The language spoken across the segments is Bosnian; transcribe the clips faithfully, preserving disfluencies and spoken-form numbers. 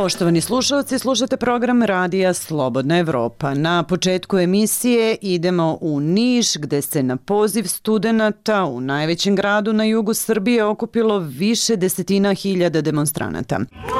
Poštovani slušalci, slušate program Radija Slobodna Evropa. Na početku emisije idemo u Niš, gde se na poziv studenata u najvećem gradu na jugu Srbije okupilo više desetina hiljada demonstranata.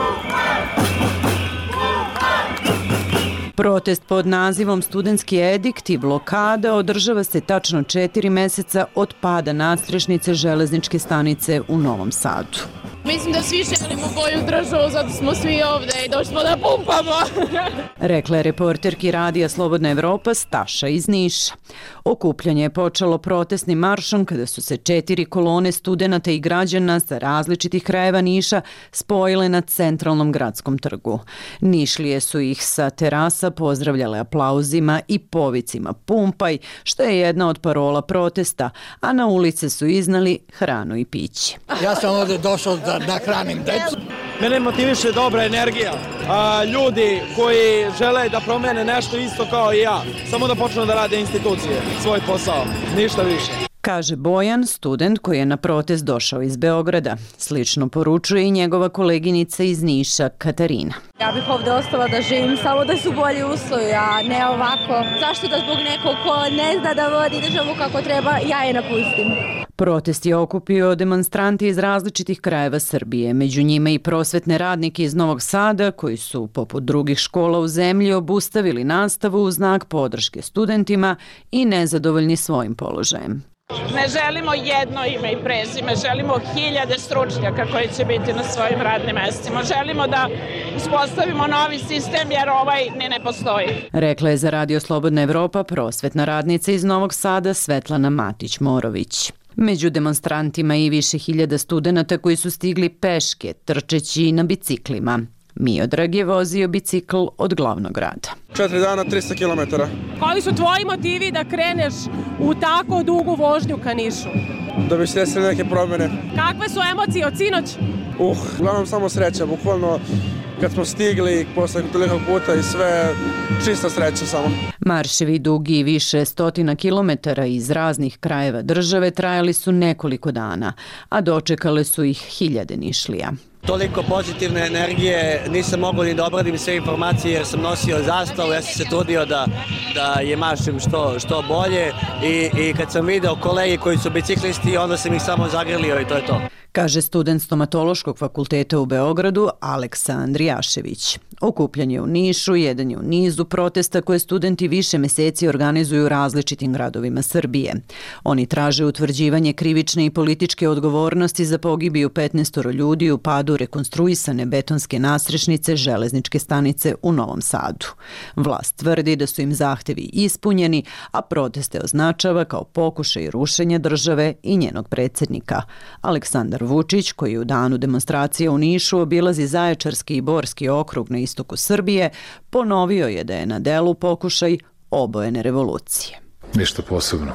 Protest pod nazivom Studentski edikt i blokada održava se tačno četiri meseca od pada nadstrešnice železničke stanice u Novom Sadu. Mislim da svi želimo bolju državu, zato smo svi ovde i došli smo da pumpamo. Rekla je reporterki Radija Slobodna Evropa Staša iz Niša. Okupljanje je počelo protestnim maršom kada su se četiri kolone studenata i građana sa različitih krajeva Niša spojile na centralnom gradskom trgu. Nišlije su ih sa terasa pozdravljale aplauzima i povicima pumpaj, što je jedna od parola protesta, a na ulice su iznali hranu i piće. Ja sam ovde došao da nahranim decu. Mene motiviše dobra energija, a, ljudi koji žele da promene nešto isto kao i ja, samo da počnu da rade institucije, svoj posao, ništa više. Kaže Bojan, student koji je na protest došao iz Beograda. Slično poručuje i njegova koleginica iz Niša, Katarina. Ja bih ovde ostala da živim, samo da su bolji uslovi, a ne ovako. Zašto da zbog nekog ko ne zna da vodi državu kako treba, ja je napustim. Protest je okupio demonstranti iz različitih krajeva Srbije, među njima i prosvetne radnike iz Novog Sada koji su, poput drugih škola u zemlji, obustavili nastavu u znak podrške studentima i nezadovoljni svojim položajem. Ne želimo jedno ime i prezime, želimo hiljade stručnjaka koji će biti na svojim radnim mestima. Želimo da uspostavimo novi sistem jer ovaj ni ne postoji. Rekla je za Radio Slobodna Evropa prosvetna radnica iz Novog Sada Svetlana Matić-Morović. Među demonstrantima i više hiljada studenata koji su stigli peške, trčeći na biciklima. Miodrag je vozio bicikl od glavnog grada. Četiri dana, trista kilometara. Koji su tvoji motivi da kreneš u tako dugu vožnju ka Nišu? Da bi se desile neke promjene. Kakve su emocije od sinoć? Uh, uglavnom samo sreća, bukvalno kad smo stigli posle tolikog puta i sve, čista sreća samo. Marševi dugi više stotina kilometara iz raznih krajeva države trajali su nekoliko dana, a dočekale su ih hiljade Nišlija. Toliko pozitivne energije, nisam mogao ni da obradim sve informacije jer sam nosio zastavu, ja sam se trudio da, da je mašim što, što bolje i, i kad sam video kolegi koji su biciklisti, onda sam ih samo zagrlio i to je to. Kaže student stomatološkog fakulteta u Beogradu Aleksa Andrijašević. Okupljanje u Nišu jedan je u nizu protesta koje studenti više meseci organizuju u različitim gradovima Srbije. Oni traže utvrđivanje krivične i političke odgovornosti za pogibiju petnaestoro ljudi u padu rekonstruisane betonske nadstrešnice železničke stanice u Novom Sadu. Vlast tvrdi da su im zahtevi ispunjeni, a proteste označava kao pokušaj rušenja države i njenog predsjednika. Aleksandar Vučić, koji u danu demonstracije u Nišu obilazi Zaječarski i Borski okrug na istoku Srbije, ponovio je da je na delu pokušaj obojene revolucije. Ništa posebno.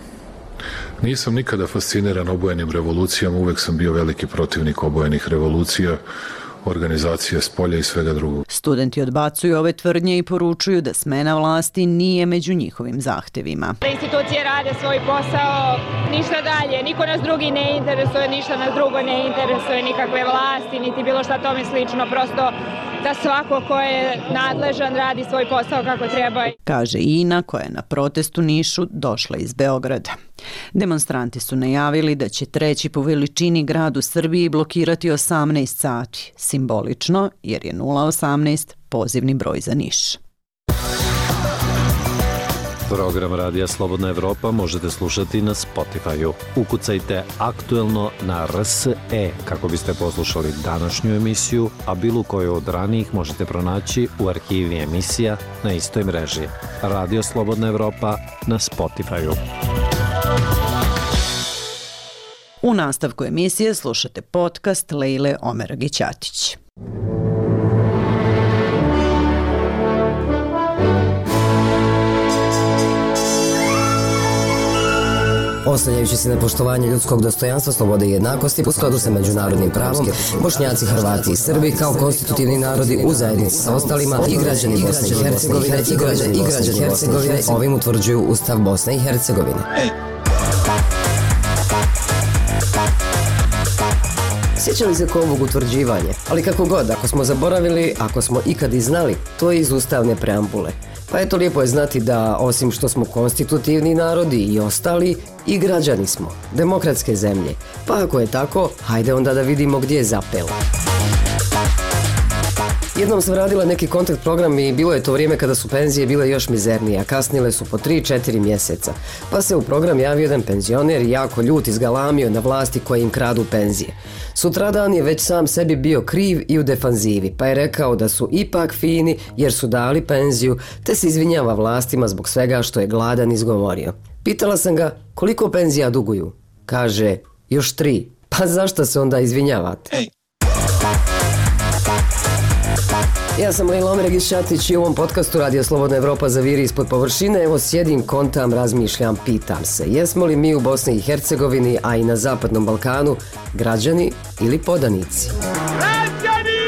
Nisam nikada fasciniran obojenim revolucijama, uvek sam bio veliki protivnik obojenih revolucija, organizacije s polja i svega drugog. Studenti odbacuju ove tvrdnje i poručuju da smena vlasti nije među njihovim zahtevima. Institucije rade svoj posao, ništa dalje, niko nas drugi ne interesuje, ništa nas drugo ne interesuje, nikakve vlasti, niti bilo šta tome slično, prosto da svako ko je nadležan radi svoj posao kako treba. Kaže Ina, koja je na protestu Nišu došla iz Beograda. Demonstranti su najavili da će treći po veličini grad u Srbiji blokirati osamnaest sati, simbolično jer je nula osamnaest pozivni broj za Niš. Program Radija Slobodna Evropa možete slušati na Spotify-u. Ukucajte aktuelno na R S E kako biste poslušali današnju emisiju, a bilo koju od ranijih možete pronaći u arhivi emisija na istoj mreži. Radio Slobodna Evropa na Spotify-u. U nastavku emisije slušate podcast Lejle Omeragić-Atić. Oslanjajući se na poštovanje ljudskog dostojanstva, slobode i jednakosti u skladu sa međunarodnim pravom, Bošnjaci, Hrvati i Srbi kao konstitutivni narodi u zajednici sa ostalima i građani Bosne i Hercegovine i građani i građani Hercegovine ovim utvrđuju Ustav Bosne i Hercegovine. Sjeća li se ko ovog utvrđivanja? Ali kako god, ako smo zaboravili, ako smo ikad i znali, to je iz ustavne preambule. Pa eto, lijepo je znati da, osim što smo konstitutivni narodi i ostali, i građani smo, demokratske zemlje. Pa ako je tako, hajde onda da vidimo gdje je zapelo. Jednom sam radila neki kontakt program i bilo je to vrijeme kada su penzije bile još mizernije, a kasnile su po tri četiri mjeseca. Pa se u program javio jedan penzioner i jako ljut izgalamio na vlasti koje im kradu penzije. Sutradan je već sam sebi bio kriv i u defanzivi, pa je rekao da su ipak fini jer su dali penziju, te se izvinjava vlastima zbog svega što je gladan izgovorio. Pitala sam ga koliko penzija duguju. Kaže, još tri. Pa zašto se onda izvinjavate? Hey. Ja sam Lila Omeregić-Šatić i u ovom podcastu Radio Slobodna Evropa zaviri ispod površine. Evo sjedim, kontam, razmišljam, pitam se. Jesmo li mi u Bosni i Hercegovini, a i na Zapadnom Balkanu, građani ili podanici? Građani!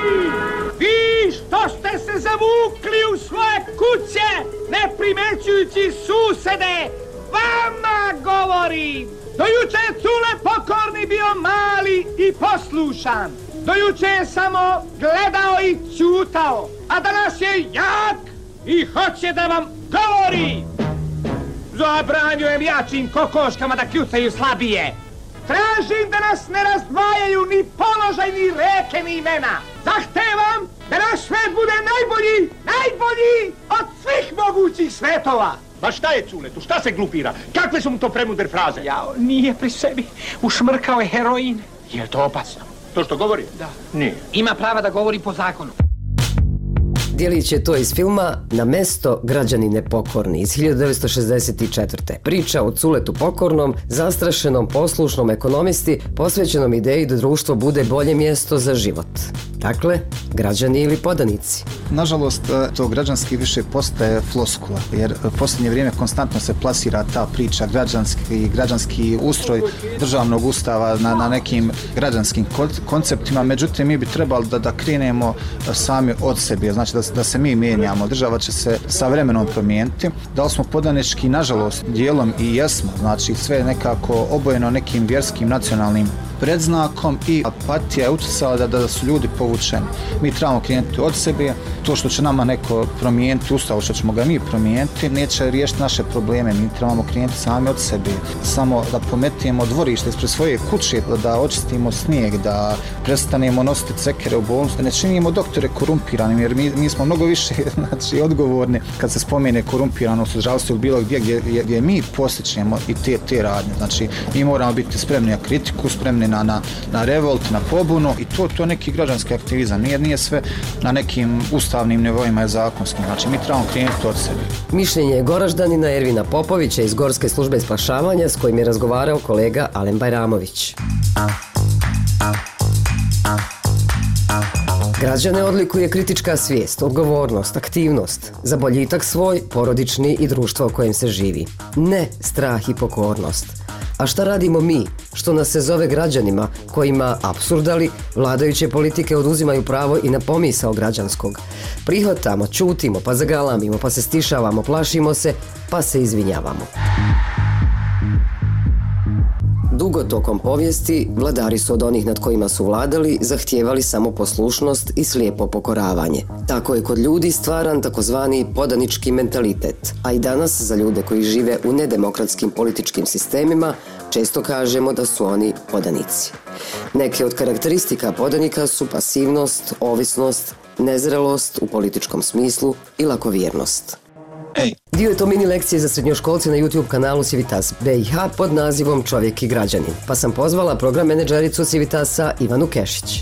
Vi što ste se zavukli u svoje kuće, ne primećujući susede, vama govorim! Do juče je Cule pokorni bio mali i poslušan. Do juče je samo gledao i ćutao, a danas je jak i hoće da vam govori. Zabranjujem jačim kokoškama da kljucaju slabije. Tražim da nas ne razdvajaju ni položaj, ni reke, ni imena. Zahtevam da naš svet bude najbolji, najbolji od svih mogućih svetova. Ma šta je Culetu, šta se glupira? Kakve su mu to premudre fraze? Jao, nije pri sebi, ušmrkao je heroin. Je li to opasno? To što govori? Da. Nije. Ima prava da govori po zakonu. Djelić je to iz filma Na mesto građani nepokorni iz hiljadu devetsto šezdeset četvrte. Priča o Culetu Pokornom, zastrašenom, poslušnom ekonomisti, posvećenom ideji da društvo bude bolje mjesto za život. Dakle, građani ili podanici. Nažalost, to građanski više postaje floskula, jer u posljednje vrijeme konstantno se plasira ta priča građanski, građanski ustroj državnog ustava na, na nekim građanskim konceptima, međutim mi bi trebali da, da krenemo sami od sebe, znači da, da se mi mijenjamo, država će se sa vremenom promijeniti. Da li smo podanički, nažalost, dijelom i jesmo, znači sve je nekako obojeno nekim vjerskim, nacionalnim predznakom i apatija je utjecala da, da su ljudi povučeni. Mi trebamo krenuti od sebe, to što će nama neko promijeniti ustav, što ćemo ga mi promijeniti, neće riješiti naše probleme, mi trebamo krenuti sami od sebe. Samo da pometimo dvorište ispred svoje kuće, da, da očistimo snijeg, da prestanemo nositi cekere u bolnicu, da ne činimo doktore korumpiranim, jer mi, mi smo mnogo više znači, odgovorni kad se spomene korumpiranost u zdravstvu ili bilo gdje, gdje, gdje, gdje mi posjećemo i te, te radnje. Znači, mi moramo biti spremni na kritiku, spremni Na, na, na revolt, na pobunu i to to neki građanski aktivizam. Nije, nije sve na nekim ustavnim nivoima i zakonskim. Znači, mi trebamo krenuti od sebe. Mišljenje Goraždanina Ervina Popovića iz Gorske službe spašavanja s kojim je razgovarao kolega Alen Bajramović. Građane odlikuje kritička svijest, odgovornost, aktivnost, za boljitak svoj, porodični i društvo u kojem se živi. Ne strah i pokornost. A šta radimo mi, što nas se zove građanima, kojima, apsurdali, vladajuće politike oduzimaju pravo i na pomisao građanskog? Prihvatamo, čutimo, pa zagalamimo, pa se stišavamo, plašimo se, pa se izvinjavamo. Dugo tokom povijesti vladari su od onih nad kojima su vladali zahtijevali samo poslušnost i slijepo pokoravanje. Tako je kod ljudi stvaran takozvani podanički mentalitet, a i danas za ljude koji žive u nedemokratskim političkim sistemima često kažemo da su oni podanici. Neke od karakteristika podanika su pasivnost, ovisnost, nezrelost u političkom smislu i lakovjernost. Ej. Dio je to mini lekcije za srednjoškolce na YouTube kanalu Civitas B i H pod nazivom Čovjek i građanin, pa sam pozvala program menadžericu Civitasa Ivanu Kešić.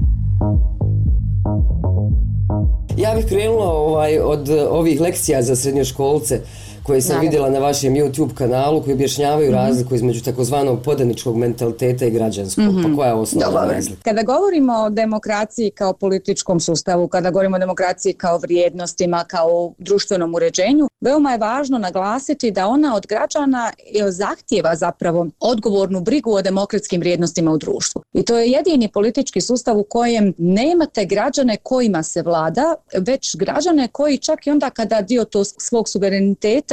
Ja bih krenula ovaj, od ovih lekcija za srednjoškolce koje sam Naravno. vidjela na vašem YouTube kanalu, koji objašnjavaju mm-hmm. razliku između takozvanog podaničkog mentaliteta i građanskog. Mm-hmm. Pa koja je osnovna razlika? Kada govorimo o demokraciji kao političkom sustavu, kada govorimo o demokraciji kao vrijednostima, kao društvenom uređenju, veoma je važno naglasiti da ona od građana zahtijeva zapravo odgovornu brigu o demokratskim vrijednostima u društvu. I to je jedini politički sustav u kojem nemate građane kojima se vlada, već građane koji čak i onda kada dio to svog suvereniteta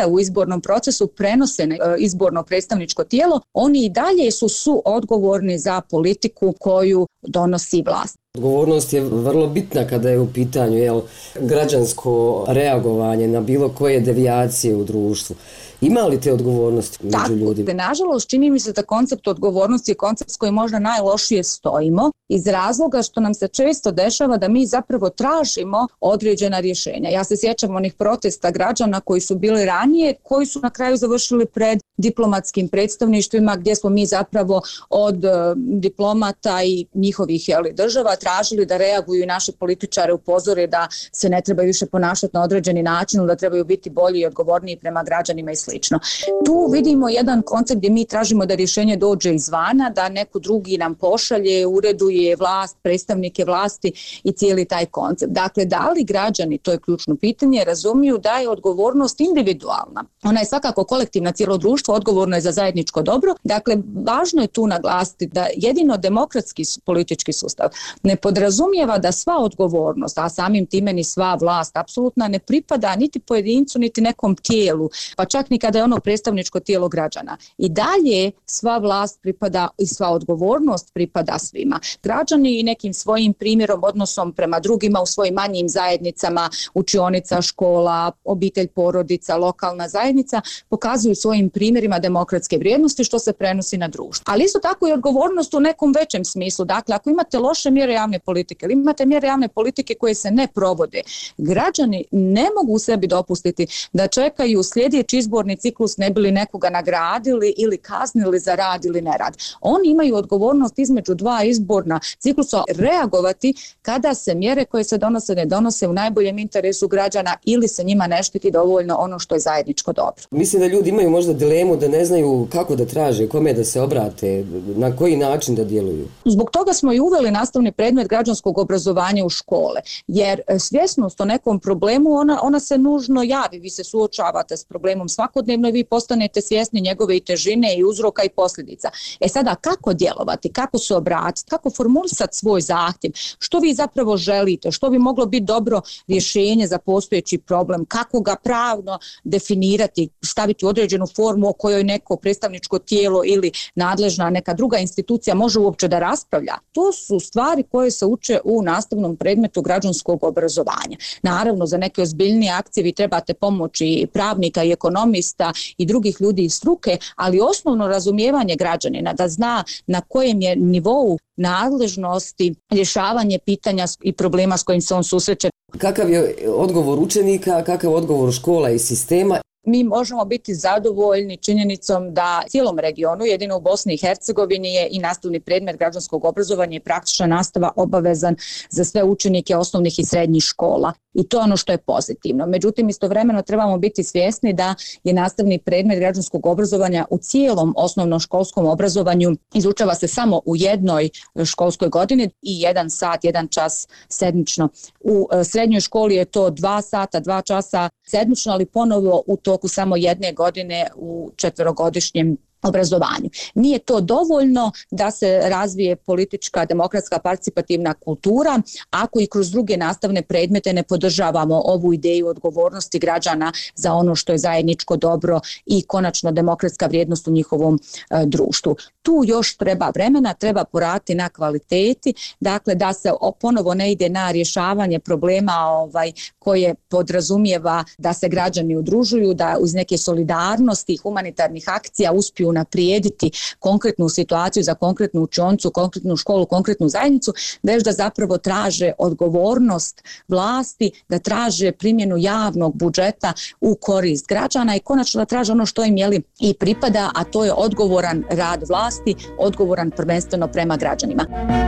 sada u izbornom procesu prenose na izborno predstavničko tijelo, oni i dalje su suodgovorni za politiku koju donosi vlast. Odgovornost je vrlo bitna kada je u pitanju jel, građansko reagovanje na bilo koje devijacije u društvu. Ima li te odgovornosti među Tako, ljudima? Nažalost, čini mi se da koncept odgovornosti je koncept s kojim možda najlošije stojimo iz razloga što nam se često dešava da mi zapravo tražimo određena rješenja. Ja se sjećam onih protesta građana koji su bili ranije, koji su na kraju završili pred diplomatskim predstavništvima gdje smo mi zapravo od uh, diplomata i njihovih jeli, država tražili da reaguju i naše političare upozore da se ne trebaju više ponašati na određeni način, da trebaju biti bolji i odgovorniji prema građanima i slično. Tu vidimo jedan koncept gdje mi tražimo da rješenje dođe izvana, da neko drugi nam pošalje, ureduje vlast, predstavnike vlasti i cijeli taj koncept. Dakle, da li građani, to je ključno pitanje, razumiju da je odgovornost individualna. Ona je svakako kolektivna, cijelo društvo odgovorno je za zajedničko dobro. Dakle, važno je tu naglasiti da jedino demokratski politički sustav ne podrazumijeva da sva odgovornost, a samim time ni sva vlast apsolutna ne pripada niti pojedincu, niti nekom tijelu, pa čak ni kada je ono predstavničko tijelo građana. I dalje sva vlast pripada i sva odgovornost pripada svima. Građani i nekim svojim primjerom, odnosom prema drugima u svojim manjim zajednicama, učionica, škola, obitelj, porodica, lokalna zajednica, pokazuju svojim primjerima demokratske vrijednosti što se prenosi na društvo. Ali isto tako i odgovornost u nekom većem smislu. Dakle, ako imate loše mjere javne politike ili imate mjere javne politike koje se ne provode, građani ne mogu sebi dopustiti da čekaju sljedeći izborni ciklus ne bi li nekoga nagradili ili kaznili za rad ili nerad. Oni imaju odgovornost između dva izborna ciklusa reagovati kada se mjere koje se donose ne donose u najboljem interesu građana ili se njima ne štiti dovoljno ono što je zajedničko dobro. Mislim da ljudi imaju možda dilemu da ne znaju kako da traže, kome da se obrate, na koji način da djeluju. Zbog toga smo i uveli nastavni predmet građanskog obrazovanja u škole, jer svjesnost o nekom problemu ona, ona se nužno javi, vi se suočavate s problemom svakodnevno i vi postanete svjesni njegove i težine i uzroka i posljedica. E sada, kako djelovati, kako se obratiti, kako formulisati svoj zahtjev, što vi zapravo želite, što bi moglo biti dobro rješenje za postojeći problem, kako ga pravno definirati, staviti u određenu formu o kojoj neko predstavničko tijelo ili nadležna neka druga institucija može uopće da raspravlja. To su stvari koje se uče u nastavnom predmetu građanskog obrazovanja. Naravno, za neke ozbiljnije akcije vi trebate pomoći pravnika i ekonomista i drugih ljudi iz struke, ali osnovno razumijevanje građanina da zna na kojem je nivou nadležnosti rješavanje pitanja i problema s kojim se on susreće. Kakav je odgovor učenika, kakav je odgovor škola i sistema? Mi možemo biti zadovoljni činjenicom da cijelom regionu, jedino u Bosni i Hercegovini, je i nastavni predmet građanskog obrazovanja i praktična nastava obavezan za sve učenike osnovnih i srednjih škola. I to je ono što je pozitivno. Međutim, istovremeno trebamo biti svjesni da je nastavni predmet građanskog obrazovanja u cijelom osnovnoškolskom obrazovanju izučava se samo u jednoj školskoj godini i jedan sat, jedan čas sedmično. U srednjoj školi je to dva sata, dva časa sedmično, ali ponovo u toku samo jedne godine u četverogodišnjem obrazovanju. Nije to dovoljno da se razvije politička, demokratska, participativna kultura ako i kroz druge nastavne predmete ne podržavamo ovu ideju odgovornosti građana za ono što je zajedničko dobro i konačno demokratska vrijednost u njihovom e, društvu. Tu još treba vremena, treba poraditi na kvaliteti, dakle da se ponovo ne ide na rješavanje problema ovaj, koje podrazumijeva da se građani udružuju, da uz neke solidarnosti i humanitarnih akcija uspiju unaprijediti konkretnu situaciju za konkretnu učionicu, konkretnu školu, konkretnu zajednicu, već da zapravo traže odgovornost vlasti, da traže primjenu javnog budžeta u korist građana i konačno da traže ono što im jeli i pripada, a to je odgovoran rad vlasti, odgovoran prvenstveno prema građanima.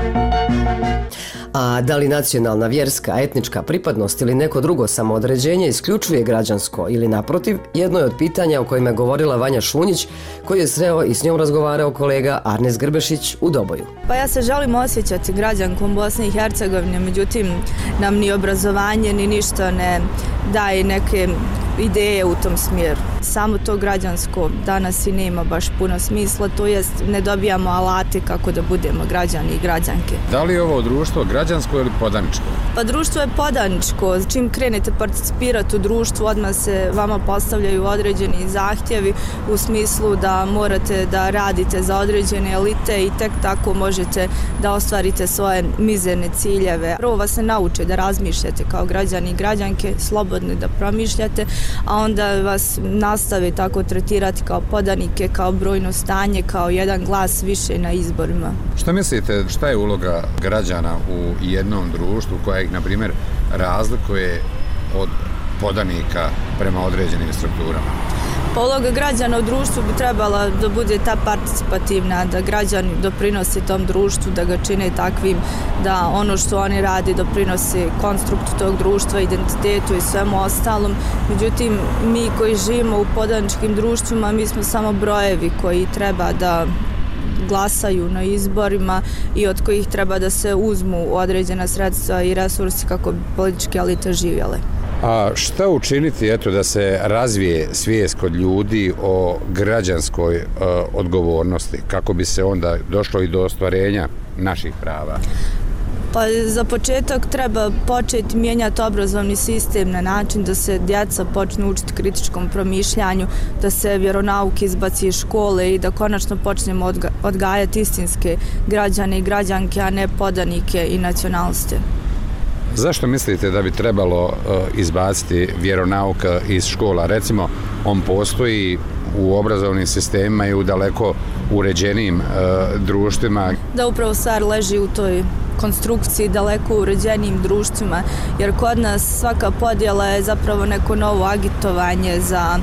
A da li nacionalna, vjerska, etnička pripadnost ili neko drugo samoodređenje isključuje građansko ili naprotiv, jedno je od pitanja o kojima je govorila Vanja Šunjić, koji je sreo i s njom razgovarao kolega Arnes Grbešić u Doboju. Pa ja se želim osjećati građankom Bosne i Hercegovine, međutim nam ni obrazovanje ni ništa ne daje neke ideje u tom smjeru. samo to građansko danas i nema baš puno smisla, to jest ne dobijamo alate kako da budemo građani i građanke. Da li je ovo društvo građansko ili podaničko? Pa društvo je podaničko. Čim krenete participirati u društvu, odmah se vama postavljaju određeni zahtjevi u smislu da morate da radite za određene elite i tek tako možete da ostvarite svoje mizerne ciljeve. Prvo vas se nauče da razmišljate kao građani i građanke, slobodni da promišljate, a onda vas nastave tako tretirati kao podanike, kao brojno stanje, kao jedan glas više na izborima. Šta mislite, šta je uloga građana u jednom društvu koja ih, na primjer, razlikuje od podanika prema određenim strukturama? Pa uloga građana u društvu bi trebala da bude ta participativna, da građani doprinose tom društvu, da ga čine takvim, da ono što oni radi doprinose konstruktu tog društva, identitetu i svemu ostalom. Međutim, mi koji živimo u podaničkim društvima, mi smo samo brojevi koji treba da glasaju na izborima i od kojih treba da se uzmu određena sredstva i resursi kako bi političke elite živjele. A šta učiniti, eto, da se razvije svijest kod ljudi o građanskoj e, odgovornosti, kako bi se onda došlo i do ostvarenja naših prava? Pa za početak treba početi mijenjati obrazovni sistem na način da se djeca počnu učiti kritičkom promišljanju, da se vjeronauk izbaci iz škole i da konačno počnemo odga odgajati istinske građane i građanke, a ne podanike i nacionaliste. Zašto mislite da bi trebalo uh, izbaciti vjeronauk iz škola? Recimo, on postoji u obrazovnim sistemima i u daleko uređenijim uh, društvima. Da, upravo stvar leži u toj konstrukciji daleko uređenijim društvima, jer kod nas svaka podjela je zapravo neko novo agitovanje za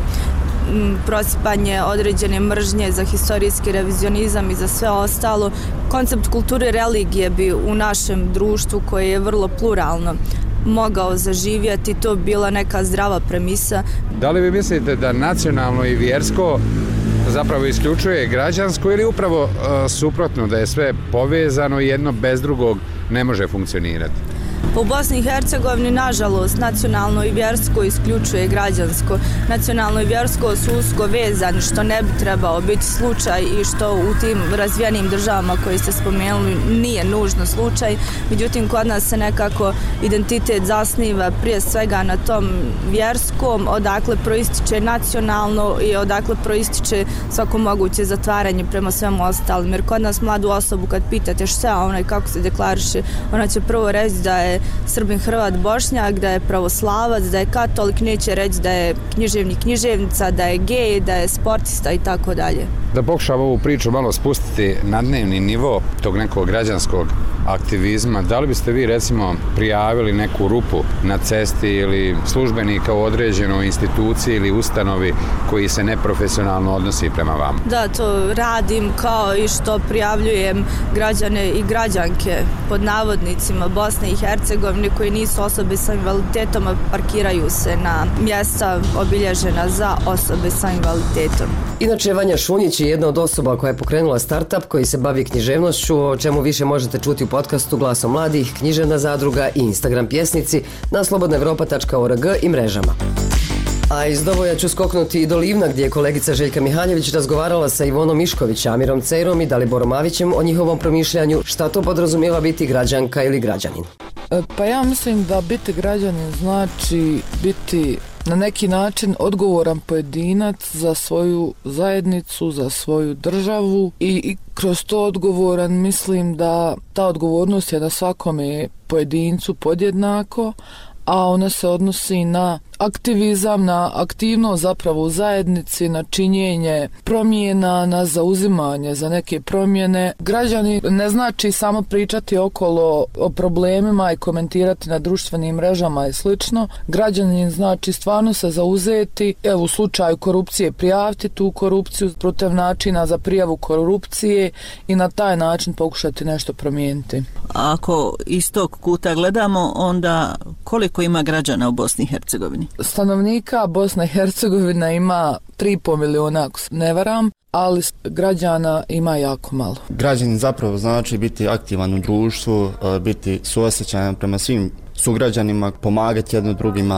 prosipanje određene mržnje, za historijski revizionizam i za sve ostalo. Koncept kulture religije bi u našem društvu, koje je vrlo pluralno, mogao zaživjeti, to bi bila neka zdrava premisa. Da li vi mislite da nacionalno i vjersko zapravo isključuje građansko ili upravo uh, suprotno, da je sve povezano i jedno bez drugog ne može funkcionirati? U Bosni i Hercegovini, nažalost, nacionalno i vjersko isključuje građansko. Nacionalno i vjersko su usko vezani, što ne bi trebao biti slučaj i što u tim razvijenim državama koje ste spomenuli nije nužno slučaj. Međutim, kod nas se nekako identitet zasniva prije svega na tom vjerskom, odakle proističe nacionalno i odakle proističe svako moguće zatvaranje prema svemu ostalim. Jer kod nas mladu osobu kad pitate šta ona i kako se deklariše, ona će prvo reći da je Srbin, Hrvat, Bošnjak, da je pravoslavac, da je katolik, neće reći da je književnik, književnica, da je gej, da je sportista i tako dalje. Da pokušam ovu priču malo spustiti na dnevni nivo tog nekog građanskog aktivizma, da li biste vi recimo prijavili neku rupu na cesti ili službenika u određenoj instituciji ili ustanovi koji se neprofesionalno odnosi prema vama? Da, to radim, kao i što prijavljujem građane i građanke pod navodnicima Bosne i Hercegovine koji nisu osobe sa invaliditetom, a parkiraju se na mjesta obilježena za osobe sa invaliditetom. Inače, Vanja Šunjić je jedna od osoba koja je pokrenula startup koji se bavi književnošću, o čemu više možete čuti u podcastu Glasom mladih, Književna zadruga i Instagram pjesnici na slobodna evropa tačka org i mrežama. A iz Doboja ću skoknuti i do Livna, gdje je kolegica Željka Mihaljević razgovarala sa Ivonom Mišković, Amirom Cejrom i Daliborom Avićem o njihovom promišljanju šta to podrazumijeva biti građanka ili građanin. Pa ja mislim da biti građanin znači biti na neki način odgovoran pojedinac za svoju zajednicu, za svoju državu i, i kroz to odgovoran mislim da ta odgovornost je na svakome pojedincu podjednako, a ona se odnosi na aktivizam, na aktivnost zapravo u zajednici, na činjenje promjena, na zauzimanje za neke promjene. Građani ne znači samo pričati okolo o problemima i komentirati na društvenim mrežama i slično. Građanin znači stvarno se zauzeti, evo u slučaju korupcije prijaviti tu korupciju protiv načina za prijavu korupcije i na taj način pokušati nešto promijeniti. Ako iz tog kuta gledamo, onda koliko ima građana u Bosni i Hercegovini? Stanovnika Bosna i Hercegovina ima tri i pol miliona, ako se ne varam, ali građana ima jako malo. Građanin zapravo znači biti aktivan u društvu, biti suosjećajan prema svim sugrađanima, pomagati jedno drugima.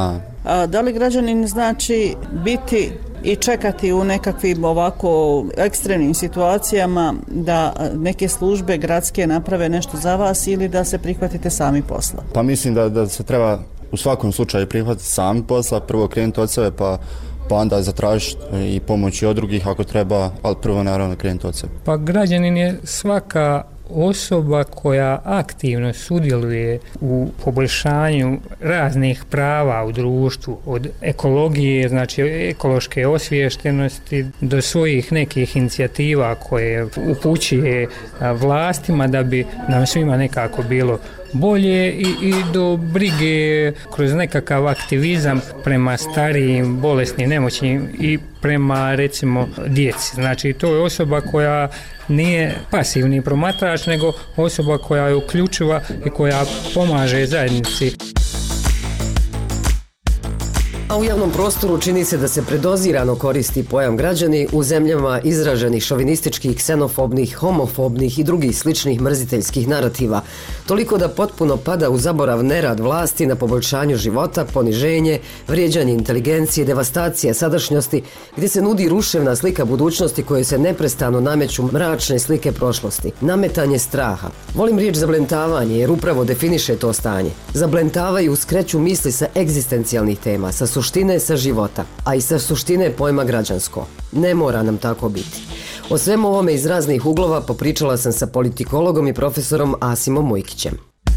A da li građanin znači biti i čekati u nekakvim ovako ekstremnim situacijama da neke službe gradske naprave nešto za vas ili da se prihvatite sami posla? Pa mislim da, da se treba u svakom slučaju prihvatiti sami posla, prvo krenuti od sebe pa pa onda zatražiti i pomoći od drugih ako treba, ali prvo naravno krenuti od sebe. Pa građanin je svaka osoba koja aktivno sudjeluje u poboljšanju raznih prava u društvu, od ekologije, znači ekološke osviještenosti, do svojih nekih inicijativa koje upućuje vlastima da bi nam svima nekako bilo bolje i, i do brige kroz nekakav aktivizam prema starijim, bolesnim, nemoćnim i prema recimo djeci. Znači to je osoba koja nije pasivni promatrač, nego osoba koja je uključiva i koja pomaže zajednici. A u javnom prostoru čini se da se predozirano koristi pojam građani u zemljama izraženih šovinističkih, ksenofobnih, homofobnih i drugih sličnih mrziteljskih narativa, toliko da potpuno pada u zaborav nerad vlasti na poboljšanju života, poniženje, vrijeđanje inteligencije, devastacija sadašnjosti, gdje se nudi ruševna slika budućnosti koje se neprestano nameću mračne slike prošlosti, nametanje straha. Volim riječ zablentavanje jer upravo definiše to stanje. Zablentavaju, skreću misli sa egzistencijalnih tema, sa suštine, sa života, a i sa suštine pojma građansko. Ne mora nam tako biti. O svemu ovome iz raznih uglova popričala sam sa politikologom i profesorom Asimom Mujkićem.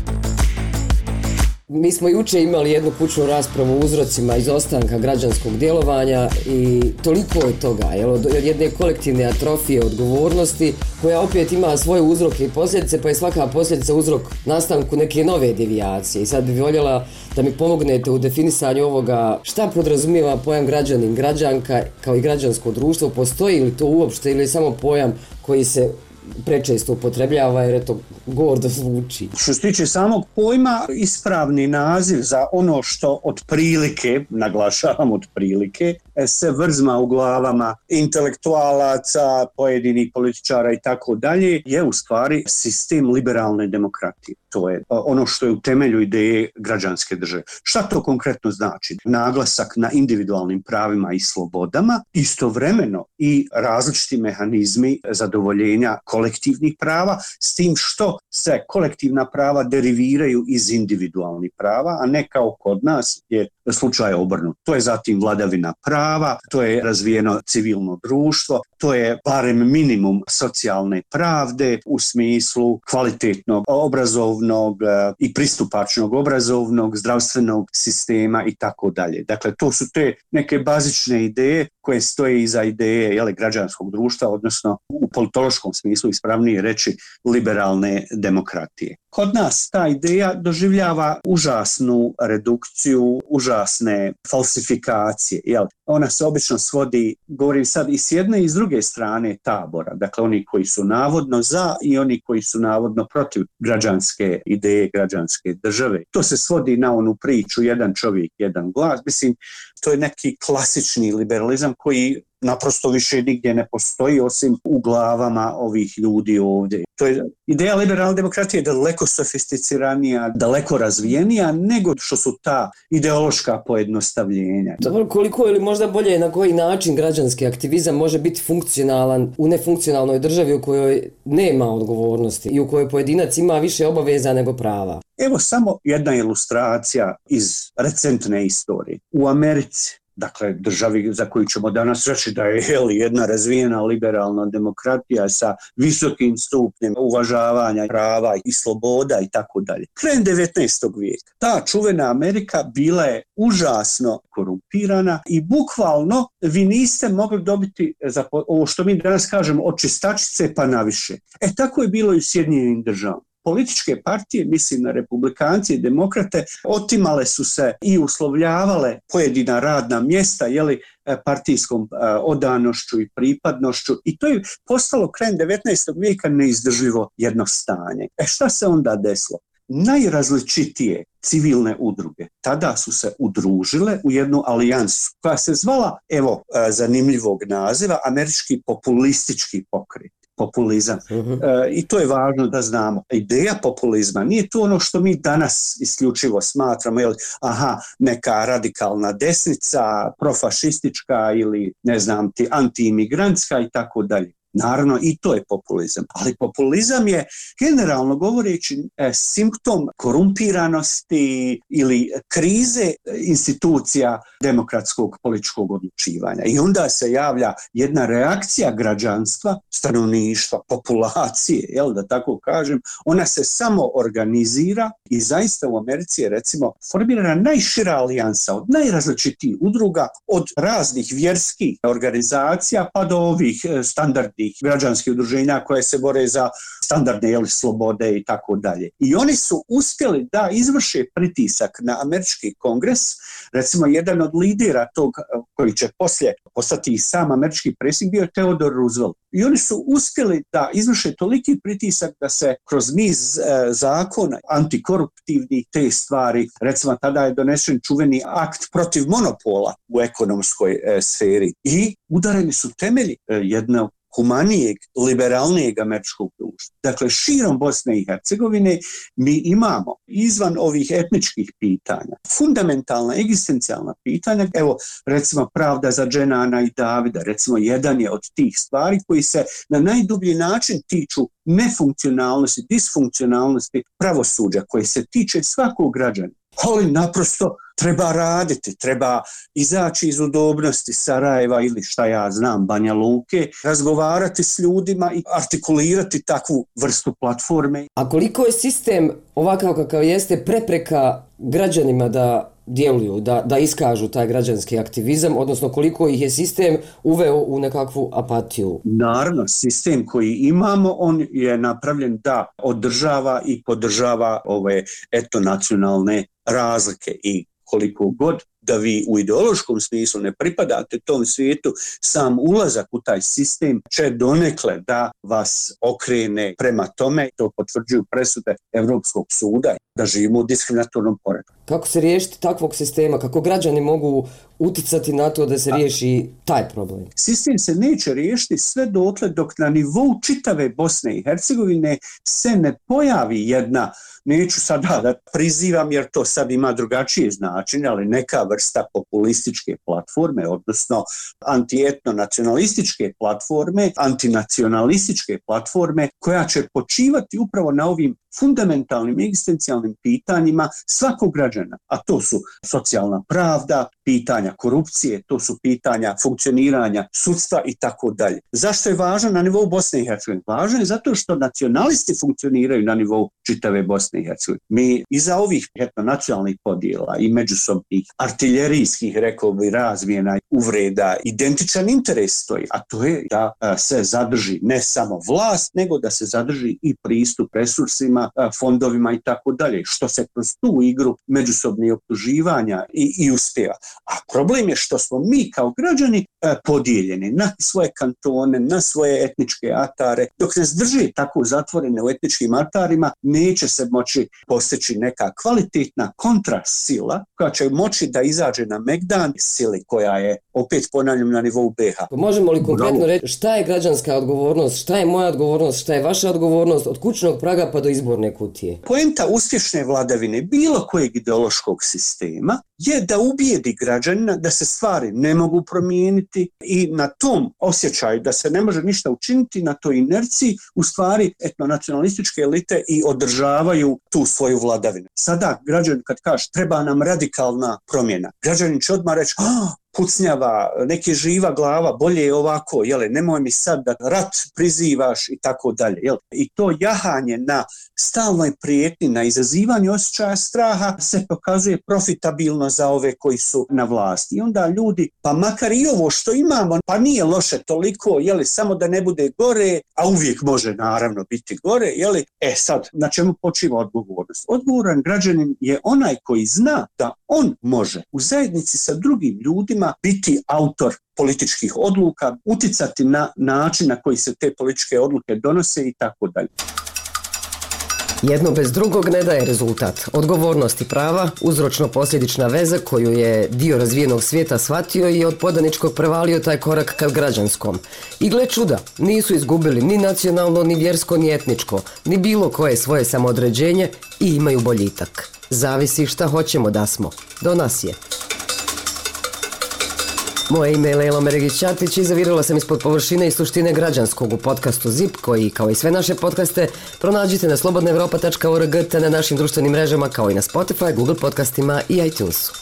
Mi smo juče imali jednu kućnu raspravu o uzrocima izostanka građanskog djelovanja i toliko je toga, jel, od jedne kolektivne atrofije odgovornosti koja opet ima svoje uzroke i posljedice, pa je svaka posljedica uzrok nastanku neke nove devijacije. I sad bih voljela da mi pomognete u definisanju ovoga šta podrazumijeva pojam građanin, građanka kao i građansko društvo, postoji li to uopšte ili je samo pojam koji se prečesto upotrebljava jer je to gordo zvuči. Što se tiče samog pojma, ispravni naziv za ono što otprilike, naglašavam otprilike, se vrzma u glavama intelektualaca, pojedinih političara i tako dalje, je u stvari sistem liberalne demokratije. To je ono što je u temelju ideje građanske države. Šta to konkretno znači? Naglasak na individualnim pravima i slobodama, istovremeno i različiti mehanizmi zadovoljenja kolektivnih prava, s tim što se kolektivna prava deriviraju iz individualnih prava, a ne kao kod nas je slučaj obrnut. To je zatim vladavina prava, to je razvijeno civilno društvo, to je barem minimum socijalne pravde u smislu kvalitetnog obrazovnog i pristupačnog obrazovnog, zdravstvenog sistema i tako dalje. Dakle, to su te neke bazične ideje koje stoje iza ideje jele, građanskog društva, odnosno u politološkom smislu ispravnije reći liberalne demokratije. Kod nas ta ideja doživljava užasnu redukciju, užasne falsifikacije. Jel? Ona se obično svodi, govorim sad, i s jedne i s druge strane tabora. Dakle, oni koji su navodno za i oni koji su navodno protiv građanske ideje, građanske države. To se svodi na onu priču jedan čovjek, jedan glas. Mislim, to je neki klasični liberalizam koji naprosto više nigdje ne postoji osim u glavama ovih ljudi ovdje. To je ideja liberalne demokratije daleko sofisticiranija, daleko razvijenija nego što su ta ideološka pojednostavljenja. Dobro, koliko ili možda bolje na koji način građanski aktivizam može biti funkcionalan u nefunkcionalnoj državi u kojoj nema odgovornosti i u kojoj pojedinac ima više obaveza nego prava? Evo samo jedna ilustracija iz recentne istorije. U Americi, dakle državi za koju ćemo danas reći da je jel, jedna razvijena liberalna demokratija sa visokim stupnjem uvažavanja prava i sloboda i tako dalje. Krajem devetnaestog vijeka ta čuvena Amerika bila je užasno korumpirana i bukvalno vi niste mogli dobiti za ovo što mi danas kažemo od čistačice pa naviše. E tako je bilo i u Sjedinjenim Državama. Političke partije, mislim na republikanci i demokrate, otimale su se i uslovljavale pojedina radna mjesta jeli, partijskom odanošću i pripadnošću i to je postalo krajem devetnaestog vijeka neizdrživo jedno stanje. E šta se onda desilo? Najrazličitije civilne udruge tada su se udružile u jednu alijansu koja se zvala, evo zanimljivog naziva, Američki populistički pokret. populizam. Uh-huh. E, I to je važno da znamo. Ideja populizma nije to ono što mi danas isključivo smatramo, jel, aha, neka radikalna desnica, profašistička ili ne znam ti antiimigrantska i tako dalje. Naravno, i to je populizam. Ali populizam je, generalno govoreći, simptom korumpiranosti ili krize institucija demokratskog političkog odlučivanja. I onda se javlja jedna reakcija građanstva, stanovništva, populacije, jel, da tako kažem, ona se samo organizira i zaista u Americi je, recimo, formirana najšira alijansa od najrazličitijih udruga, od raznih vjerskih organizacija pa do ovih standardnih građanskih udruženja koje se bore za standardne, jel, slobode i tako dalje. I oni su uspjeli da izvrše pritisak na američki kongres, recimo jedan od lidera tog koji će poslije postati i sam američki predsjednik bio je Theodore Roosevelt. I oni su uspjeli da izvrše toliki pritisak da se kroz niz e, zakona antikoruptivnih te stvari, recimo tada je donesen čuveni akt protiv monopola u ekonomskoj e, sferi i udareni su temelji e, jednog humanijeg, liberalnijeg američkog društva. Dakle, širom Bosne i Hercegovine mi imamo izvan ovih etničkih pitanja fundamentalna, egzistencijalna pitanja, evo recimo pravda za Dženana i Davida, recimo jedan je od tih stvari koji se na najdublji način tiču nefunkcionalnosti, disfunkcionalnosti pravosuđa koji se tiče svakog građana. Ali naprosto treba raditi, treba izaći iz udobnosti Sarajeva ili šta ja znam, Banja Luke, razgovarati s ljudima i artikulirati takvu vrstu platforme. A koliko je sistem ovakav kakav jeste prepreka građanima da djeluju, da, da iskažu taj građanski aktivizam, odnosno koliko ih je sistem uveo u nekakvu apatiju? Naravno, sistem koji imamo, on je napravljen da održava i podržava ove etnonacionalne razlike i koliko god da vi u ideološkom smislu ne pripadate tom svijetu, sam ulazak u taj sistem će donekle da vas okrene prema tome, to potvrđuju presude Evropskog suda, da živimo u diskriminatornom poretku. Kako se riješiti takvog sistema? Kako građani mogu uticati na to da se riješi taj problem? Sistem se neće riješiti sve dotle dok na nivou čitave Bosne i Hercegovine se ne pojavi jedna, neću sada da prizivam jer to sad ima drugačije značenje, ali neka vrsta populističke platforme, odnosno antietno-nacionalističke platforme, antinacionalističke platforme koja će počivati upravo na ovim fundamentalnim egzistencijalnim pitanjima svakog građana, a to su socijalna pravda, pitanja korupcije, to su pitanja funkcioniranja sudstva i tako dalje. Zašto je važno na nivou Bosne i Hercegovine? Važno je zato što nacionalisti funkcioniraju na nivou čitave Bosne i Hercegovine. Mi iza ovih etnonacionalnih podjela i međusobnih artiljerijskih, rekao bi, razmjena, uvreda, identičan interes stoji, a to je da se zadrži ne samo vlast, nego da se zadrži i pristup resursima, fondovima i tako dalje, što se kroz tu igru međusobnih optuživanja i, i uspjeva. A problem je što smo mi kao građani e, podijeljeni na svoje kantone, na svoje etničke atare. Dok nas drži tako zatvorene u etničkim atarima, neće se moći postići neka kvalitetna kontrasila koja će moći da izađe na megdan sili koja je, opet ponavljam, na nivou B H. Možemo li konkretno reći šta je građanska odgovornost, šta je moja odgovornost, šta je vaša odgovornost od kućnog praga pa do izborne kutije? Poenta uspješne vladavine bilo kojeg ideološkog sistema je da ubijedi građanina da se stvari ne mogu promijeniti i na tom osjećaju da se ne može ništa učiniti, na toj inerciji u stvari etnonacionalističke elite i održavaju tu svoju vladavinu. Sada građanin kad kaže treba nam radikalna promjena, građanin će odmah reći ah, pucnjava, neke živa glava, bolje je ovako, jele, nemoj mi sad da rat prizivaš i tako dalje. Jel? I to jahanje na stalnoj prijetnji, na izazivanje osjećaja straha se pokazuje profitabilno za ove koji su na vlasti. I onda ljudi, pa makar i ovo što imamo, pa nije loše toliko, jeli, samo da ne bude gore, a uvijek može naravno biti gore, jeli, e sad, na čemu počiva odgovornost? Odgovoran građanin je onaj koji zna da on može u zajednici sa drugim ljudima biti autor političkih odluka, uticati na način na koji se te političke odluke donose i tako dalje. Jedno bez drugog ne daje rezultat. Odgovornost i prava, uzročno-posljedična veza koju je dio razvijenog svijeta shvatio i od podaničkog prevalio taj korak ka građanskom. I gle čuda, nisu izgubili ni nacionalno, ni vjersko, ni etničko, ni bilo koje svoje samoodređenje i imaju boljitak. Zavisi šta hoćemo da smo. Do nas je. Moje ime je Lejla Meregić-Ćatić i zavirala sam ispod površine i suštine građanskog u podcastu ZIP, koji, kao i sve naše podcaste, pronađite na slobodna evropa tačka org te na našim društvenim mrežama, kao i na Spotify, Google podcastima i iTunesu.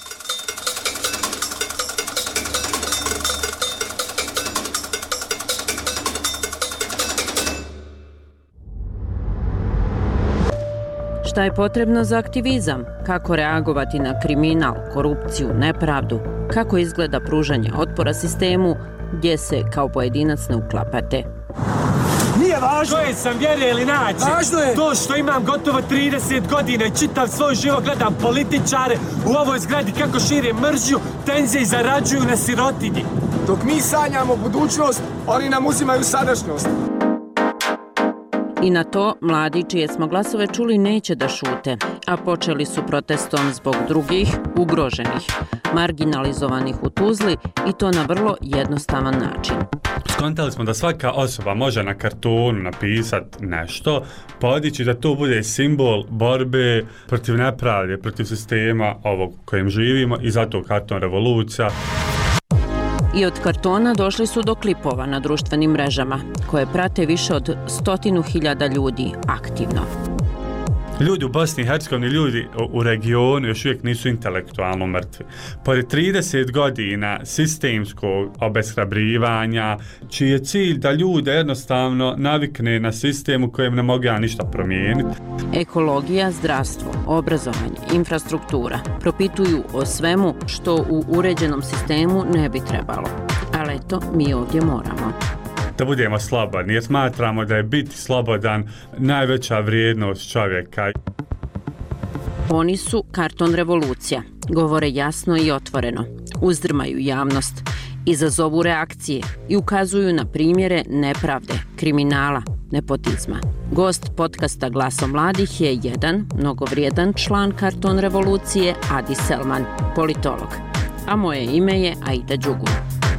Šta je potrebno za aktivizam? Kako reagovati na kriminal, korupciju, nepravdu? Kako izgleda pružanje otpora sistemu gdje se kao pojedinac ne uklapate? Nije važno koje sam vjere ili nacije. Važno je to što imam gotovo trideset godina i čitav svoj život gledam političare u ovoj zgradi kako šire mržnju, tenzije i zarađuju na sirotinji. Dok mi sanjamo budućnost, oni nam uzimaju sadašnjost. I na to mladi čije smo glasove čuli neće da šute, a počeli su protestom zbog drugih, ugroženih, marginalizovanih u Tuzli i to na vrlo jednostavan način. Skontali smo da svaka osoba može na kartonu napisati nešto, podići da to bude simbol borbe protiv nepravde, protiv sistema ovog kojem živimo i zato karton revolucija. I od kartona došli su do klipova na društvenim mrežama, koje prate više od stotinu hiljada ljudi aktivno. Ljudi u Bosni i Hercegovini, ljudi u regionu još uvijek nisu intelektualno mrtvi. Pored trideset godina sistemskog obeshrabrivanja, čiji je cilj da ljude jednostavno navikne na sistem u kojem ne mogu ništa promijeniti. Ekologija, zdravstvo, obrazovanje, infrastruktura propituju o svemu što u uređenom sistemu ne bi trebalo. Ali eto, mi ovdje moramo. Da budemo slobodni, jer smatramo da je biti slobodan najveća vrijednost čovjeka. Oni su karton revolucija, govore jasno i otvoreno, uzdrmaju javnost, izazovu reakcije i ukazuju na primjere nepravde, kriminala, nepotizma. Gost podcasta Glaso mladih je jedan mnogovrijedan član karton revolucije, Adi Selman, politolog. A moje ime je Aida Đugun.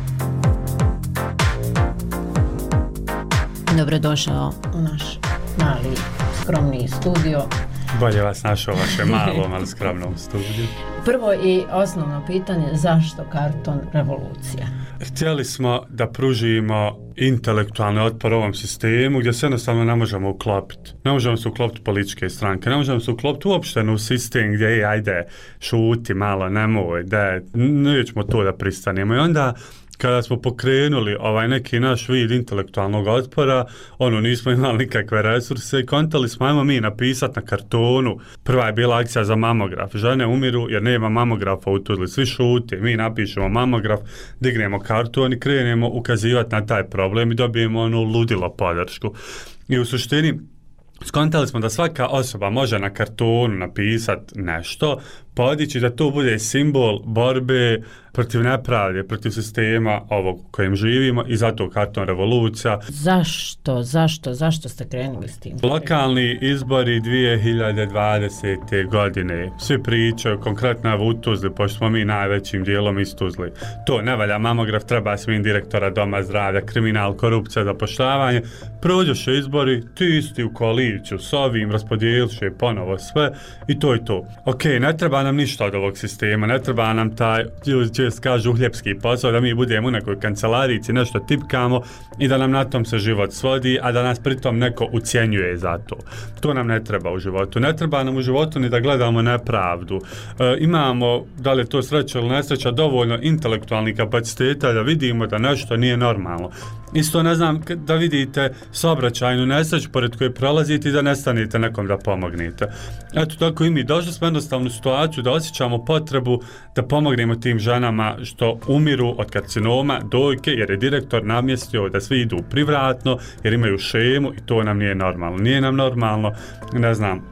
Dobrodošao u naš mali, skromni studio. Bolje vas našao vaše malom, ali skromnom studiju. Prvo i osnovno pitanje, zašto karton revolucija? Htjeli smo da pružimo intelektualni otpor ovom sistemu gdje se jednostavno ne možemo uklopiti. Ne možemo se uklopiti političke stranke, ne možemo se uklopiti uopšte u sistem gdje je, ajde, šuti malo, nemoj, da nećemo to da pristanemo. I onda kada smo pokrenuli ovaj neki naš vid intelektualnog otpora, ono, nismo imali nikakve resurse i kontali smo, ajmo mi napisati na kartonu. Prva je bila akcija za mamograf. Žene umiru jer nema mamografa u Tuzli. Svi šute, mi napišemo mamograf, dignemo karton i krenemo ukazivati na taj problem i dobijemo ono ludilo podršku. I u suštini skontali smo da svaka osoba može na kartonu napisati nešto, podići da to bude simbol borbe protiv nepravde, protiv sistema ovog u kojem živimo i zato karton revolucija. Zašto, zašto, zašto ste krenuli s tim? Lokalni izbori dvije hiljade dvadesete. godine. Svi pričaju, konkretno u Tuzli, pošto smo mi najvećim dijelom iz Tuzli. To ne valja, mamograf, treba svim direktora doma zdravlja, kriminal, korupcija, zapošljavanje. Prođoše izbori, ti isti u koaliciju s ovim, raspodijeliše ponovo sve i to je to. Ok, ne treba nam ništa od ovog sistema, ne treba nam taj, čest kažu, uhljepski posao, da mi budemo u nekoj kancelarici, nešto tipkamo i da nam na tom se život svodi, a da nas pritom neko ucjenjuje za to. To nam ne treba u životu. Ne treba nam u životu ni da gledamo nepravdu. E, imamo, da li je to sreća ili nesreća, dovoljno intelektualnih kapaciteta da vidimo da nešto nije normalno. Isto ne znam, da vidite saobraćajnu nesreću pored koje prolazite i da nestanete nekom da pomognete. Eto, tako i mi došli smo jednostavnu situaciju da osjećamo potrebu da pomognemo tim ženama što umiru od karcinoma dojke, jer je direktor namjestio da svi idu privratno jer imaju šemu i to nam nije normalno. Nije nam normalno, ne znam,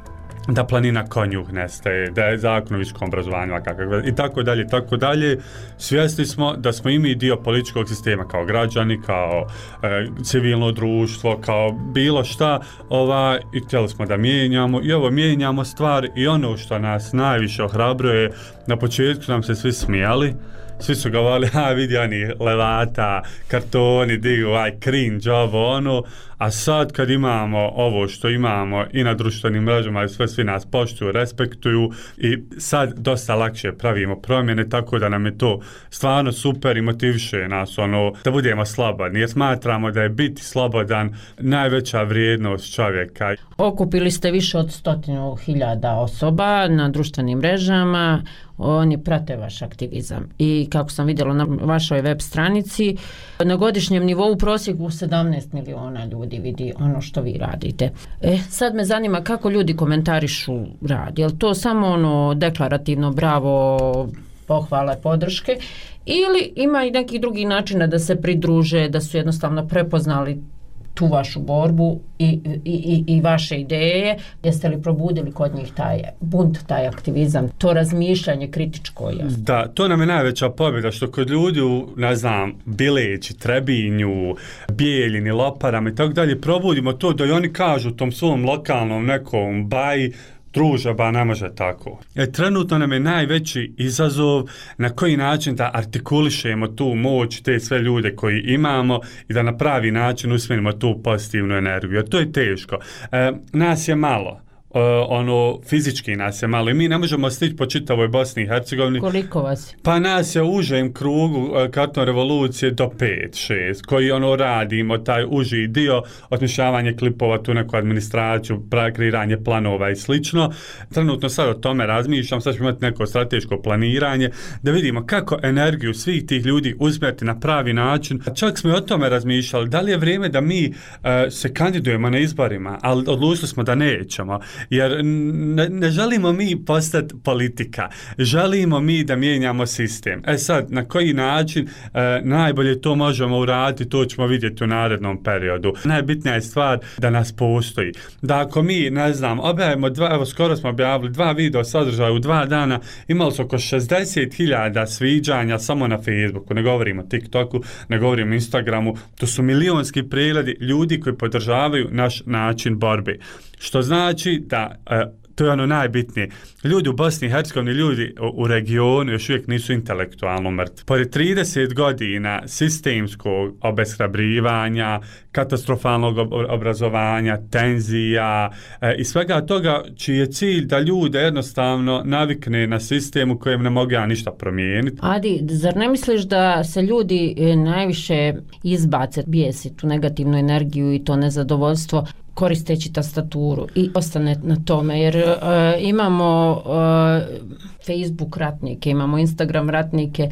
da planina konjuh nestaje, da je zakon o visokom obrazovanju i tako dalje, tako dalje. Svjesni smo da smo i mi dio političkog sistema kao građani, kao e, civilno društvo, kao bilo šta, ova, i htjeli smo da mijenjamo i ovo mijenjamo stvar i ono što nas najviše ohrabruje, na početku nam se svi smijali, svi su govorili, a vidi oni levata, kartoni, digu, aj cringe, ovo ono, a sad kad imamo ovo što imamo i na društvenim mrežama i sve svi nas poštuju, respektuju i sad dosta lakše pravimo promjene, tako da nam je to stvarno super i motiviše nas ono, da budemo slobodni, jer smatramo da je biti slobodan najveća vrijednost čovjeka. Okupili ste više od stotinu hiljada osoba na društvenim mrežama, oni prate vaš aktivizam i kako sam vidjela na vašoj web stranici, na godišnjem nivou u prosjeku sedamnaest miliona ljudi vidi ono što vi radite. E, sad me zanima kako ljudi komentarišu rad. Je li to samo ono deklarativno bravo, pohvale, podrške ili ima i nekih drugih načina da se pridruže, da su jednostavno prepoznali tu vašu borbu i, i, i vaše ideje? Jeste li probudili kod njih taj bunt, taj aktivizam, to razmišljanje kritičko? Jasno? Da, to nam je najveća pobjeda, što kod ljudi u, ne znam, Bileći, Trebinju, Bijeljini, Loparama i tako dalje, probudimo to da i oni kažu tom svom lokalnom nekom baji, druže, ba ne može tako. E, trenutno nam je najveći izazov na koji način da artikulišemo tu moć, te sve ljude koji imamo i da na pravi način usmjerimo tu pozitivnu energiju. Jer to je teško. E, nas je malo. Uh, ono, fizički nas je malo i mi ne možemo stići po čitavoj Bosni i Hercegovini. Koliko vas? Pa nas je u užem krugu uh, Karton revolucije do pet šest koji ono radimo, taj uži dio, osmišljavanje klipova, tu neku administraciju, kreiranje planova i slično. Trenutno sad o tome razmišljam, sad ćemo imati neko strateško planiranje, da vidimo kako energiju svih tih ljudi usmjeriti na pravi način. Čak smo i o tome razmišljali, da li je vrijeme da mi uh, se kandidujemo na izborima, ali odlučili smo da nećemo. Jer ne, ne želimo mi postati politika, želimo mi da mijenjamo sistem. E sad, na koji način e, najbolje to možemo uraditi, to ćemo vidjeti u narednom periodu. Najbitnija je stvar da nas postoji. Da ako mi, ne znam, objavimo dva, evo skoro smo objavili dva video sadržaja u dva dana, imali su oko šezdeset hiljada sviđanja samo na Facebooku, ne govorimo o TikToku, ne govorimo o Instagramu, to su milionski pregledi ljudi koji podržavaju naš način borbe. Što znači da, e, to je ono najbitnije, ljudi u Bosni i Hercegovini, ljudi u, u regionu još uvijek nisu intelektualno mrtvi. Pored trideset godina sistemskog obeshrabrivanja, katastrofalnog ob- obrazovanja, tenzija e, i svega toga čiji je cilj da ljude jednostavno navikne na sistem u kojem ne mogu ja ništa promijeniti. Adi, zar ne misliš da se ljudi najviše izbace, bijesi tu negativnu energiju i to nezadovoljstvo koristeći tastaturu i ostane na tome, jer uh, imamo uh, Facebook ratnike, imamo Instagram ratnike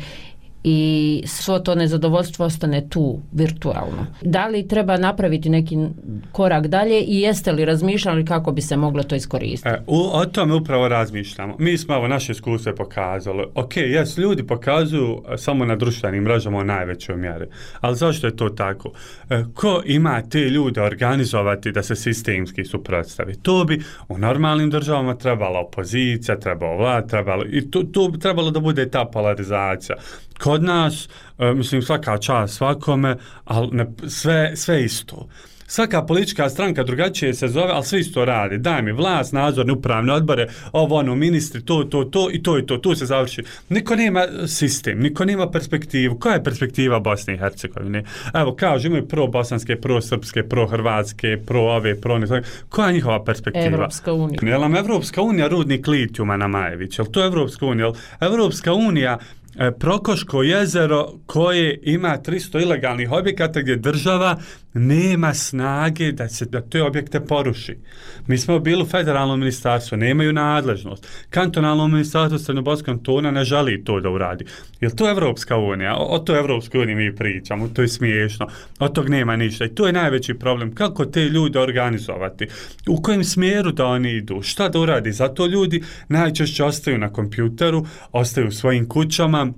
i svo to nezadovoljstvo ostane tu virtualno. Da li treba napraviti neki korak dalje i jeste li razmišljali kako bi se moglo to iskoristiti? E, u, o tome upravo razmišljamo. Mi smo ovo naše iskustvo pokazali. Ok, jes, ljudi pokazuju samo na društvenim mrežama u najvećoj mjeri. Ali zašto je to tako? E, ko ima te ljude organizovati da se sistemski suprotstavi? To bi u normalnim državama trebala opozicija, trebalo vlad, trebalo, i tu, tu bi trebalo da bude ta polarizacija. Kod nas, e, mislim, svaka čast svakome, ali ne, sve, sve isto. Svaka politička stranka drugačije se zove, ali sve isto radi. Daj mi vlast, nadzorne upravne odbore, ovo ono, ministri, to, to, to i to i to, tu se završi. Niko nema sistem, niko nema perspektivu. Koja je perspektiva Bosne i Hercegovine? Evo, kažu, imaju pro-bosanske, pro-srpske, pro-hrvatske, pro-ove, pro-ne... Koja je njihova perspektiva? Evropska unija. Je li nam Evropska unija rudnik litijuma na Majević? Je li to Evropska unija? Je li Evropska unija Prokoško jezero koje ima tristo ilegalnih objekata gdje država nema snage da se da te objekte poruši. Mi smo bili u federalnom ministarstvu, nemaju nadležnost. Kantonalno ministarstvo Srednjobosnog kantona ne želi to da uradi. Jel to Evropska unija? O, o to Evropskoj uniji mi pričamo, to je smiješno. Od tog nema ništa. I to je najveći problem. Kako te ljude organizovati? U kojem smjeru da oni idu? Šta da uradi? Zato ljudi najčešće ostaju na kompjuteru, ostaju u svojim kućama,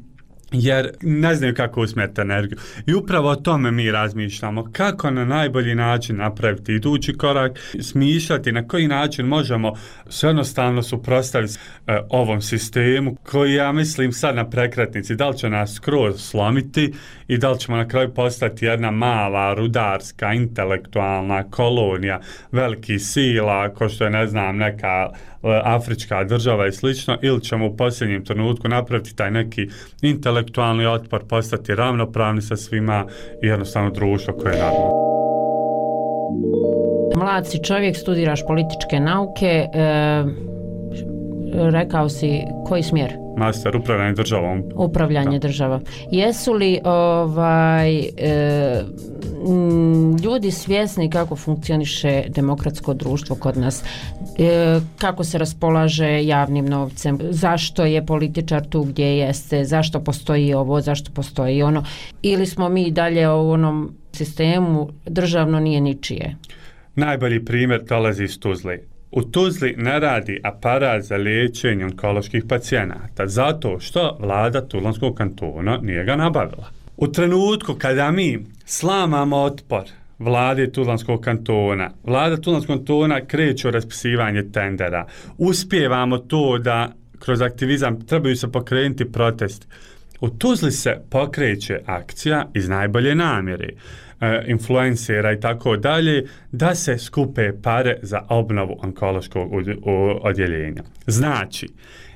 jer ne znaju kako usmjeriti energiju. I upravo o tome mi razmišljamo, kako na najbolji način napraviti idući korak, smišljati na koji način možemo se jednostavno suprotstaviti e, ovom sistemu koji, ja mislim, sad na prekretnici, da li će nas skroz slomiti i da li ćemo na kraju postati jedna mala, rudarska, intelektualna kolonija velikih sila, ko što je, ne znam, neka afrička država i slično, ili ćemo u posljednjem trenutku napraviti taj neki intelektualni otpor, postati ravnopravni sa svima i jednostavno društvo koje je narodno. Mlad si čovjek, studiraš političke nauke, e, rekao si koji smjer? Master, upravljanje državom. Upravljanje da. država. Jesu li ovaj, e, ljudi svjesni kako funkcioniše demokratsko društvo kod nas? E, kako se raspolaže javnim novcem? Zašto je političar tu gdje jeste? Zašto postoji ovo? Zašto postoji ono? Ili smo mi dalje u onom sistemu državno nije ničije? Najbolji primjer dolazi iz Tuzle. U Tuzli ne radi aparat za liječenje onkoloških pacijenata zato što vlada Tuzlanskog kantona nije ga nabavila. U trenutku kada mi slamamo otpor vlade Tuzlanskog kantona, vlada Tuzlanskog kantona kreće u raspisivanje tendera, uspijevamo to da kroz aktivizam trebaju se pokrenuti protesti. U Tuzli se pokreće akcija iz najbolje namjere, influencera i tako dalje, da se skupe pare za obnovu onkološkog odjeljenja. Znači,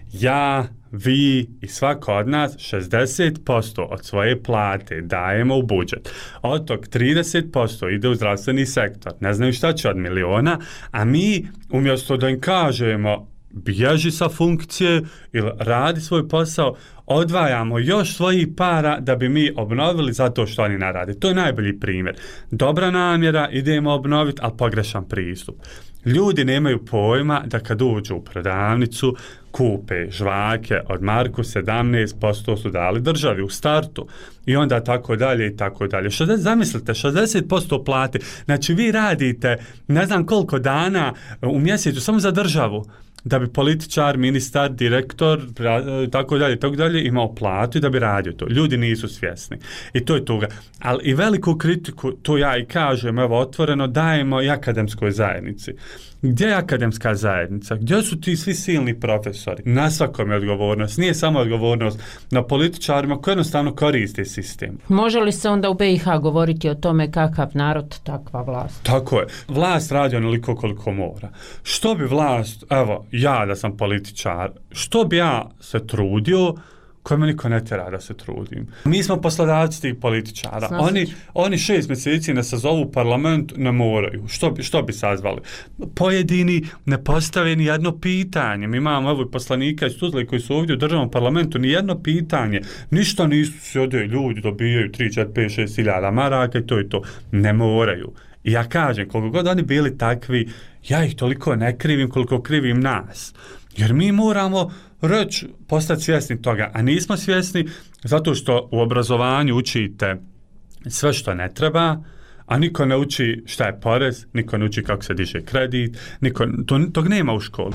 ja, vi i svako od nas šezdeset posto od svoje plate dajemo u budžet. Od tog trideset posto ide u zdravstveni sektor. Ne znaju šta će od miliona, a mi umjesto da im kažemo bježi sa funkcije ili radi svoj posao, odvajamo još svojih para da bi mi obnovili zato što oni ne rade. To je najbolji primjer. Dobra namjera, idemo obnoviti, ali pogrešan pristup. Ljudi nemaju pojma da kad uđu u prodavnicu, kupe žvake od marku, sedamnaest posto su dali državi u startu i onda tako dalje i tako dalje. Zamislite, šezdeset posto plate, znači vi radite ne znam koliko dana u mjesecu samo za državu, da bi političar, ministar, direktor, tako dalje, tako dalje, imao platu i da bi radio to. Ljudi nisu svjesni. I to je tuga. Ali i veliku kritiku, to ja i kažem, evo, otvoreno, dajemo i akademskoj zajednici. Gdje je akademska zajednica? Gdje su ti svi silni profesori? Na svakom je odgovornost. Nije samo odgovornost na političarima koji jednostavno koriste sistem. Može li se onda u B i H govoriti o tome kakav narod, takva vlast? Tako je. Vlast radi onoliko koliko mora. Što bi vlast, evo, ja da sam političar, što bi ja se trudio, koje me niko ne tjera da se trudim. Mi smo poslodavci tih političara. Oni, oni šest mjeseci ne sazovu parlament, ne moraju. Što bi, što bi sazvali? Pojedini ne postave ni jedno pitanje. Mi imamo evo poslanika iz Tuzle koji su ovdje u državnom parlamentu, ni jedno pitanje. Ništa nisu sjede, ljudi dobijaju tri, četiri, pet, šest hiljada maraka i to i to. Ne moraju. I ja kažem, koliko god oni bili takvi, ja ih toliko ne krivim koliko krivim nas. Jer mi moramo reći, postati svjesni toga, a nismo svjesni zato što u obrazovanju učite sve što ne treba, a niko ne uči šta je porez, niko ne uči kako se diže kredit, niko, to, tog nema u školi.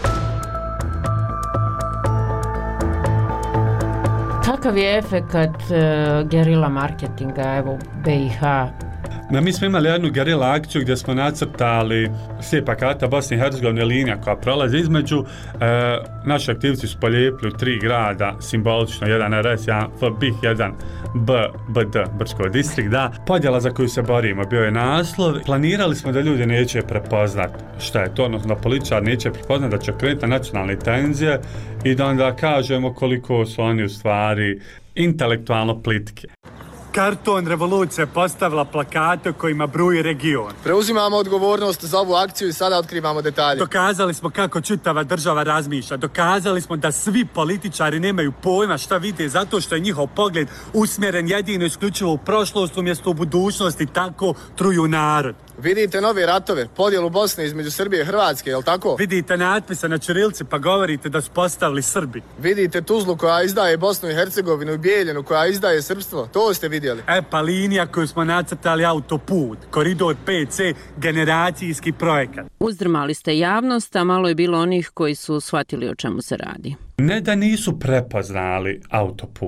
Kakav je efekat uh, gerila marketinga, evo, u B i H? No, mi smo imali jednu gerila akciju gdje smo nacrtali slijepa karta Bosne i Hercegovine, linija koja prolazi između. E, naši aktivci su polijepili u tri grada, simbolično, jedan R S, jedan F B I H, jedan B, B D, Brčko distrikt, da. Podjela za koju se borimo bio je naslov. Planirali smo da ljudi neće prepoznat šta je to, odnosno da političar neće prepoznat da će krenuti na nacionalne tenzije i da onda kažemo koliko su oni u stvari intelektualno plitke. Karton revolucija postavila plakate kojima bruji region. Preuzimamo odgovornost za ovu akciju i sada otkrivamo detalje. Dokazali smo kako čitava država razmišlja. Dokazali smo da svi političari nemaju pojma šta vide zato što je njihov pogled usmjeren jedino isključivo u prošlost umjesto u budućnosti, tako truju narod. Vidite nove ratove, podjelu Bosne između Srbije i Hrvatske, jel tako? Vidite natpise na ćirilci pa govorite da su postavili Srbi. Vidite Tuzlu koja izdaje Bosnu i Hercegovinu i Bijeljinu koja izdaje srpstvo, to ste vidjeli. E pa linija koju smo nacrtali autoput, koridor P C, generacijski projekat. Uzdrmali ste javnost, a malo je bilo onih koji su shvatili o čemu se radi. Ne da nisu prepoznali autoput,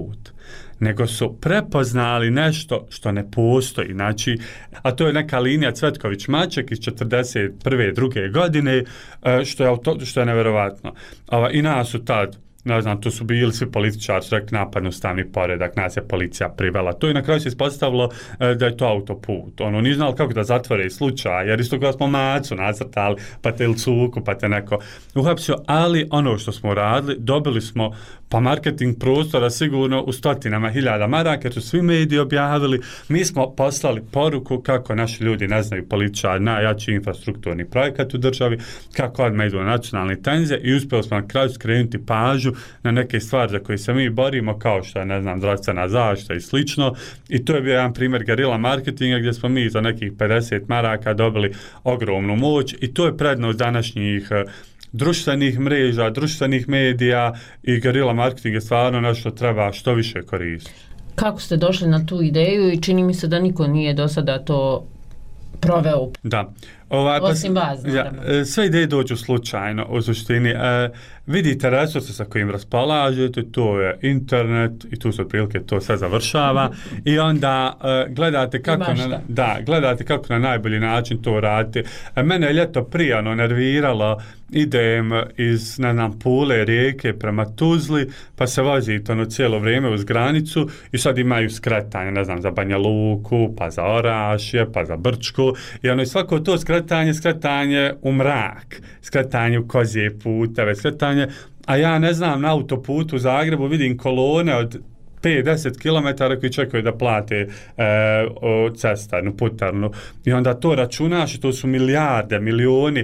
nego su prepoznali nešto što ne postoji. Znači, a to je neka linija Cvetković-Maček iz četrdeset prve druge godine, što je, auto, što je neverovatno. I nas su tad, ne znam, tu su bili svi političari, su rekli napadnu ustavni poredak, nas je policija privela. To i na kraju se ispostavilo da je to autoput. Ono, nije znali kako da zatvore slučaj, jer isto kada smo macu nacrtali, pa te ili cuku, pa te neko uhapsio, ali ono što smo radili, dobili smo pa marketing prostora sigurno u stotinama hiljada maraka, jer su svi mediji objavili. Mi smo poslali poruku kako naši ljudi ne znaju političari najjači infrastrukturni projekat u državi, kako odmah idu na nacionalne tenzije i uspjeli smo na kraju skrenuti pažnju na neke stvari za koje se mi borimo, kao što je, ne znam, zdravstvena zaštita i slično. I to je bio jedan primjer gerila marketinga gdje smo mi za nekih pedeset maraka dobili ogromnu moć i to je prednost današnjih društvenih mreža, društvenih medija i gerila marketing je stvarno nešto treba što više koristiti. Kako ste došli na tu ideju i čini mi se da niko nije do sada to proveo? Da. Ovaj, Osim vas, ja, sve ideje dođu slučajno u suštini. E, vidite resurse sa kojim raspolažete, to je internet i tu se otprilike to sve završava i onda e, gledate kako na, da, gledate kako na najbolji način to radite. E, mene je ljeto prijano nerviralo, idem iz, ne znam, Pule, Rijeke prema Tuzli, pa se vozite ono cijelo vrijeme uz granicu i sad imaju skretanje, ne znam, za Banja Luku, pa za Orašje, pa za Brčku i ono i svako to skretanje, skretanje u mrak, skretanje u kozije puteve, skretanje, a ja ne znam, na autoputu u Zagrebu vidim kolone od pet do deset kilometara koji čekaju da plate e, cestarnu, putarnu. I onda to računaš i to su milijarde, milioni e,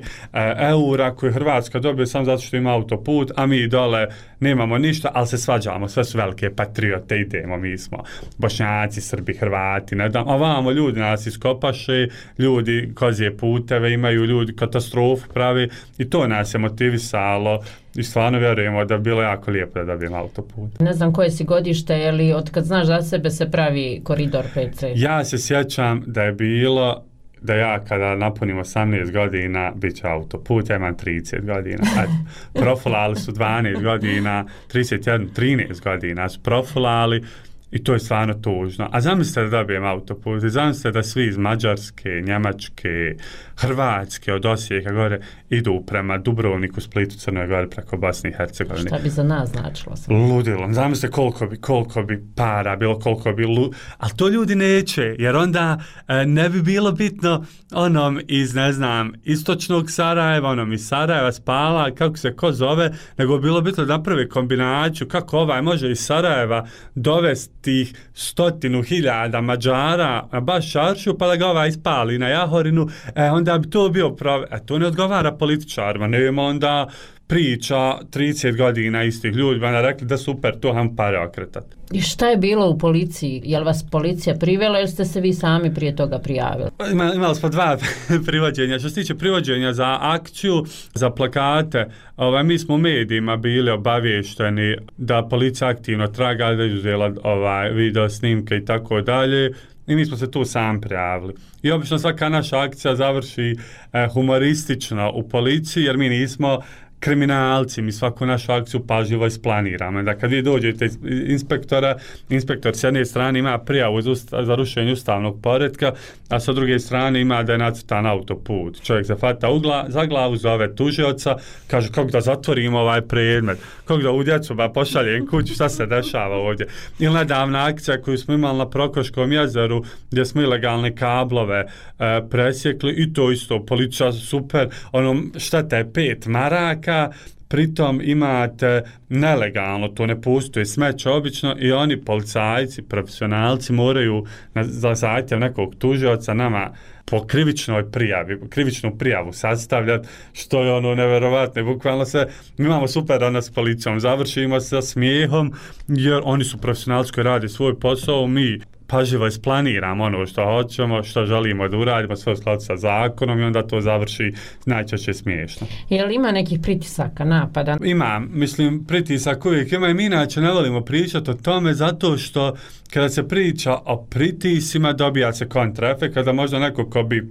eura koje Hrvatska dobije samo zato što ima autoput, a mi dole nemamo ništa, ali se svađamo, sve su velike patriote, idemo, mi smo Bošnjaci, Srbi, Hrvati, ne znam, ovamo ljudi nas iskopaše, ljudi kozije puteve imaju, ljudi katastrofu pravi i to nas je motivisalo i stvarno vjerujemo da bi bilo jako lijepo da dobijemo autoput. Ne znam koje si godište, je li od kad znaš za sebe se pravi koridor pet ce? Ja se sjećam da je bilo da ja kada napunim osamnaest godina bit će autoput, ja imam trideset godina. Profulali su dvanaest godina, trideset jedan, trinaest godina su profulali i to je stvarno tužno. A zamislite da dobijem autoput i zamislite da svi iz Mađarske, Njemačke, Hrvatske, od Osijeka gore idu prema Dubrovniku, Splitu, Crnoj Gori preko Bosne i Hercegovine. Šta bi za nas značilo? Ludilo. Zamislite koliko bi, koliko bi para bilo, koliko bi lu... Ali to ljudi neće, jer onda e, ne bi bilo bitno onom iz, ne znam, istočnog Sarajeva, onom iz Sarajeva, Spala, kako se ko zove, nego bilo bitno da napravi kombinaciju kako ovaj može iz Sarajeva dovesti tih stotinu hiljada Mađara na baš Šaršu, pa da ga ovaj ispali na Jahorinu, e, onda bi to bio prave... E, to ne odgovara političarima, ne ima onda priča trideset godina istih ljudi, onda rekli da super, to ham pare okretati. I šta je bilo u policiji? Je li vas policija privela ili ste se vi sami prije toga prijavili? Ima, imali smo dva privođenja. Što se tiče privođenja za akciju, za plakate, ovaj, mi smo u medijima bili obavješteni da policija aktivno traga, da je uzela ovaj, video snimke i tako dalje. I mi smo se tu sam prijavili. I obično svaka naša akcija završi eh, humoristično u policiji, jer mi nismo kriminalci, mi svaku našu akciju pažljivo isplaniramo. Da kad vi dođete inspektora, inspektor s jedne strane ima prijavu za rušenje ustavnog poretka, a sa druge strane ima da je nacrtan autoput. Čovjek se fata ugla, za glavu, zove tužioca, kaže kako da zatvorimo ovaj predmet, kako da u djecu ba pošaljem kuću, šta se dešava ovdje. Ili nedavna akcija koju smo imali na Prokoškom jezeru, gdje smo ilegalne kablove e, presjekli i to isto, policija super, ono šteta je pet maraka, pritom imate nelegalno, to ne postoji smeće obično i oni policajci, profesionalci moraju na, za zahtjev nekog tužioca nama po krivičnoj prijavi, krivičnu prijavu sastavljati, što je ono neverovatno. Bukvalno se, mi imamo super ono s policijom, završimo sa smijehom, jer oni su profesionalci koji radi svoj posao, mi pažljivo isplaniramo ono što hoćemo, što želimo da uradimo, sve u skladu sa zakonom i onda to završi najčešće smiješno. Je li ima nekih pritisaka, napada? Ima, mislim, pritisak uvijek ima i mi inače ne volimo pričati o tome zato što kada se priča o pritisima dobija se kontraefekt, kada možda neko ko bi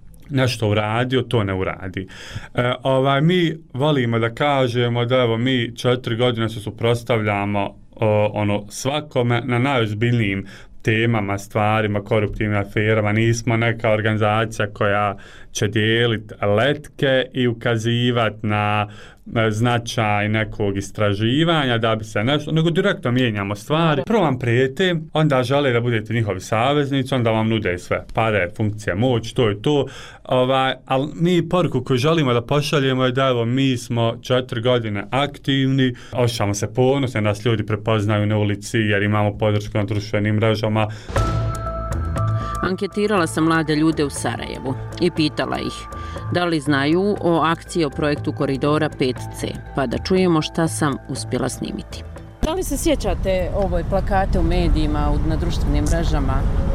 nešto uradio, to ne uradi. E, ovaj, mi volimo da kažemo da evo mi četiri godine se suprotstavljamo o, ono svakome na najozbiljnijim temama, stvarima, koruptivnim aferama. Nismo neka organizacija koja će dijeliti letke i ukazivati na značaj nekog istraživanja da bi se nešto, nego direktno mijenjamo stvari. Prvo vam prijete, onda žele da budete njihovi saveznici, onda vam nude sve pare, funkcije, moć, to je to. Ovaj, ali mi poruku koju želimo da pošaljemo je da evo mi smo četiri godine aktivni, osjećamo se ponosno, nas ljudi prepoznaju na ulici jer imamo podršku na društvenim mrežama. Anketirala sam mlade ljude u Sarajevu i pitala ih da li znaju o akciji o projektu Koridora pet ce, pa da čujemo šta sam uspjela snimiti. Da li se sjećate ovoj plakate u medijima, na društvenim mrežama?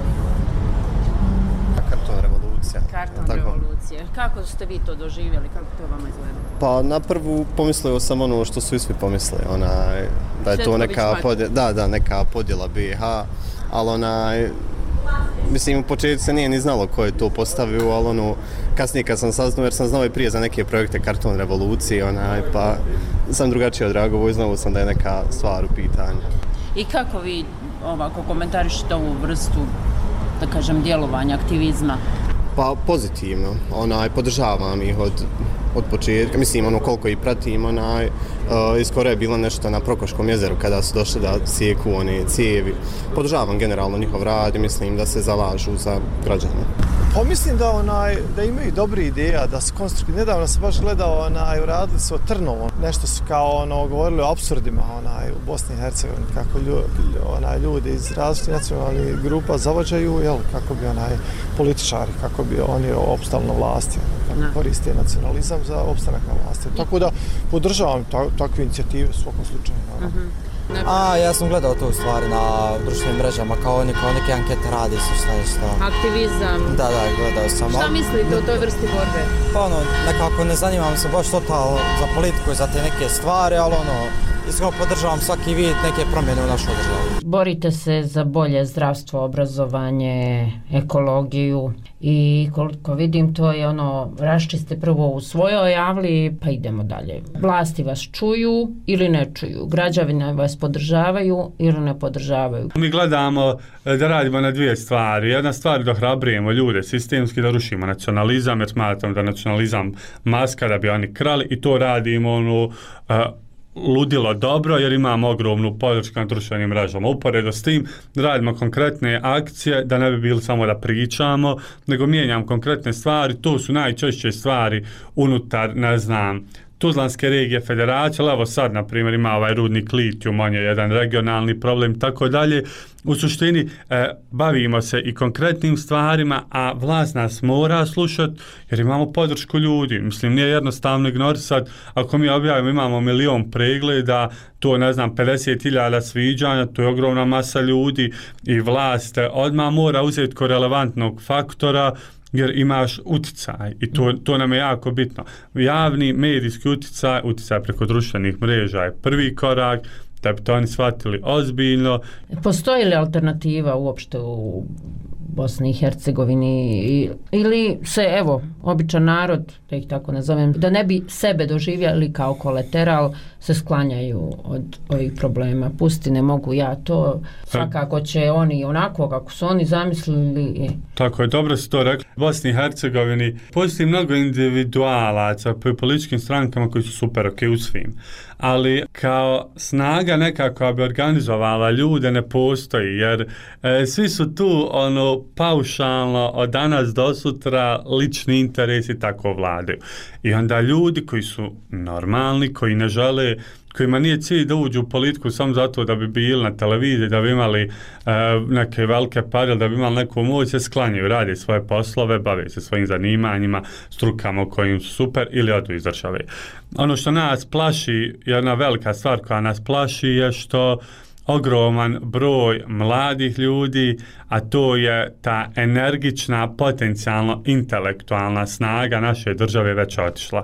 Karton revolucija. Karton Tako. revolucije. Kako ste vi to doživjeli? Kako to vama izgleda? Pa na prvu pomislio sam ono što su i svi pomislili, onaj, da je to neka podjela, da, da, neka podjela B i H, ali onaj, mislim, u početku se nije ni znalo ko je to postavio, ali ono, kasnije kad sam saznao, jer sam znao i prije za neke projekte Karton revolucije, onaj, pa sam drugačije odreagovao i znao sam da je neka stvar u pitanju. I kako vi ovako komentarišete ovu vrstu, da kažem, djelovanja, aktivizma? Pa pozitivno, onaj, podržavam ih od, od početka, mislim, ono, koliko ih pratim, onaj, uh, iskoro je bilo nešto na Prokoškom jezeru kada su došli da sjeku one cijevi. Podržavam generalno njihov rad i mislim da se zalažu za građane. Pa mislim da onaj da imaju dobre ideja, da su konstruktivni. Nedavno sam baš gledao, onaj, uradili su o Trnovom. Nešto su kao ono govorili o apsurdima, onaj, u Bosni i Hercegovini, kako ljudi, onaj, ljudi iz različitih nacionalnih grupa zavađaju, jel, kako bi onaj političari, kako bi oni opstali na vlasti, kako no. koriste nacionalizam za opstanak na vlasti. Tako da podržavam ta, takve inicijative u svakom slučaju. Mm-hmm. A, ja sam gledao to u stvari na društvenim mrežama, kao oni kao neke ankete radi su šta je šta. Aktivizam. Da, da, gledao sam. Šta mislite o toj vrsti borbe? Pa ono, nekako ne zanimam se baš total za politiku i za te neke stvari, ali ono, iskreno podržavam svaki vid neke promjene u našoj državi. Borite se za bolje zdravstvo, obrazovanje, ekologiju i koliko vidim to je ono, raščiste prvo u svojoj javli pa idemo dalje. Vlasti vas čuju ili ne čuju, građani vas podržavaju ili ne podržavaju. Mi gledamo da radimo na dvije stvari. Jedna stvar da hrabrujemo ljude sistemski, da rušimo nacionalizam, jer smatram da nacionalizam maska da bi oni krali i to radimo ono, uh, ludilo dobro jer imamo ogromnu podršku na društvenim mrežama. Uporedo s tim radimo konkretne akcije da ne bi bili samo da pričamo, nego mijenjam konkretne stvari. To su najčešće stvari unutar, ne znam, Tuzlanske regije federacije, ali evo sad, na primjer, ima ovaj rudnik litijum, on je jedan regionalni problem, tako dalje. U suštini, e, bavimo se i konkretnim stvarima, a vlast nas mora slušati, jer imamo podršku ljudi. Mislim, nije jednostavno ignorisati, ako mi objavimo, imamo milion pregleda, to, ne znam, pedeset hiljada sviđanja, to je ogromna masa ljudi i vlast odmah mora uzeti ko relevantnog faktora, jer imaš uticaj i to, to nam je jako bitno. Javni medijski uticaj, uticaj preko društvenih mreža je prvi korak, da bi to oni shvatili ozbiljno. Postoji li alternativa uopšte u Bosni i Hercegovini ili se, evo, običan narod, da ih tako nazovem, da ne bi sebe doživjeli kao kolateral, se sklanjaju od ovih problema. Pusti, ne mogu ja to, svakako će oni onako kako su oni zamislili. Tako je, dobro si to rekli. U Bosni i Hercegovini postoji mnogo individualaca po političkim strankama koji su super ok u svim. Ali kao snaga nekako bi organizovala ljude ne postoji, jer e, svi su tu ono paušalno od danas do sutra lični interesi tako vladaju. I onda ljudi koji su normalni, koji ne žele, kojima nije cilj da uđu u politiku samo zato da bi bili na televiziji, da bi imali e, neke velike pare, da bi imali neku moć, se sklanjaju, rade svoje poslove, bave se svojim zanimanjima, strukama u kojim su super ili odu iz države. Ono što nas plaši, jedna velika stvar koja nas plaši je što ogroman broj mladih ljudi, a to je ta energična, potencijalno intelektualna snaga naše države već otišla.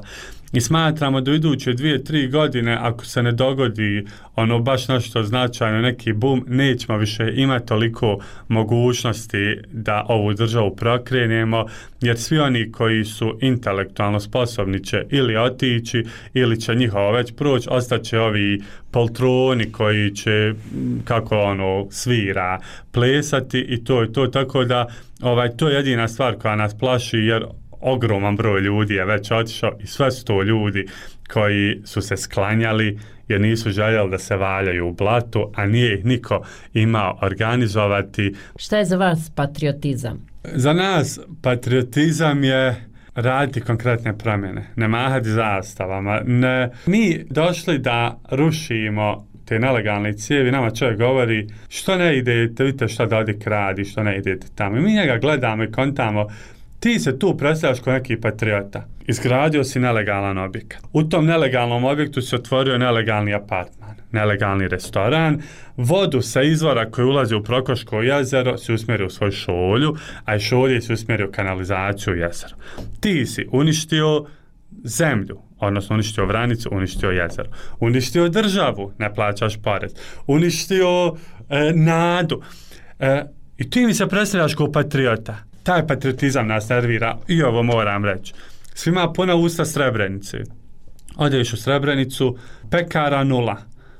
I smatramo da u iduće dvije, tri godine, ako se ne dogodi ono baš nešto značajno, neki boom, nećemo više imati toliko mogućnosti da ovu državu prokrenemo, jer svi oni koji su intelektualno sposobni će ili otići, ili će njihovo već proći, ostaće ovi poltroni koji će, kako ono, svira, plesati i to je to, tako da ovaj, to je jedina stvar koja nas plaši, jer ogroman broj ljudi je već otišao i sve su to ljudi koji su se sklanjali jer nisu željeli da se valjaju u blatu, a nije ih niko imao organizovati. Šta je za vas patriotizam? Za nas patriotizam je raditi konkretne promjene, ne mahati zastavama. Ne, mi došli da rušimo te nelegalne cijevi, nama čovjek govori što ne idete, vidite šta da ovdje kradi, što ne idete tamo. I mi njega gledamo i kontamo, ti se tu predstavljaš kao neki patriota. Izgradio si nelegalan objekat. U tom nelegalnom objektu si otvorio nelegalni apartman, nelegalni restoran, vodu sa izvora koji ulazi u Prokoško jezero si usmjerio u svoj šolju, a i šolje si usmjerio kanalizaciju u jezero. Ti si uništio zemlju, odnosno uništio Vranicu, uništio jezero. Uništio državu, ne plaćaš porez. Uništio e, nadu. E, I ti mi se predstavljaš kao patriota. Taj patriotizam nas nervira i ovo moram reći. Svima puna usta Srebrenice. Odeš u Srebrenicu, pekara nula,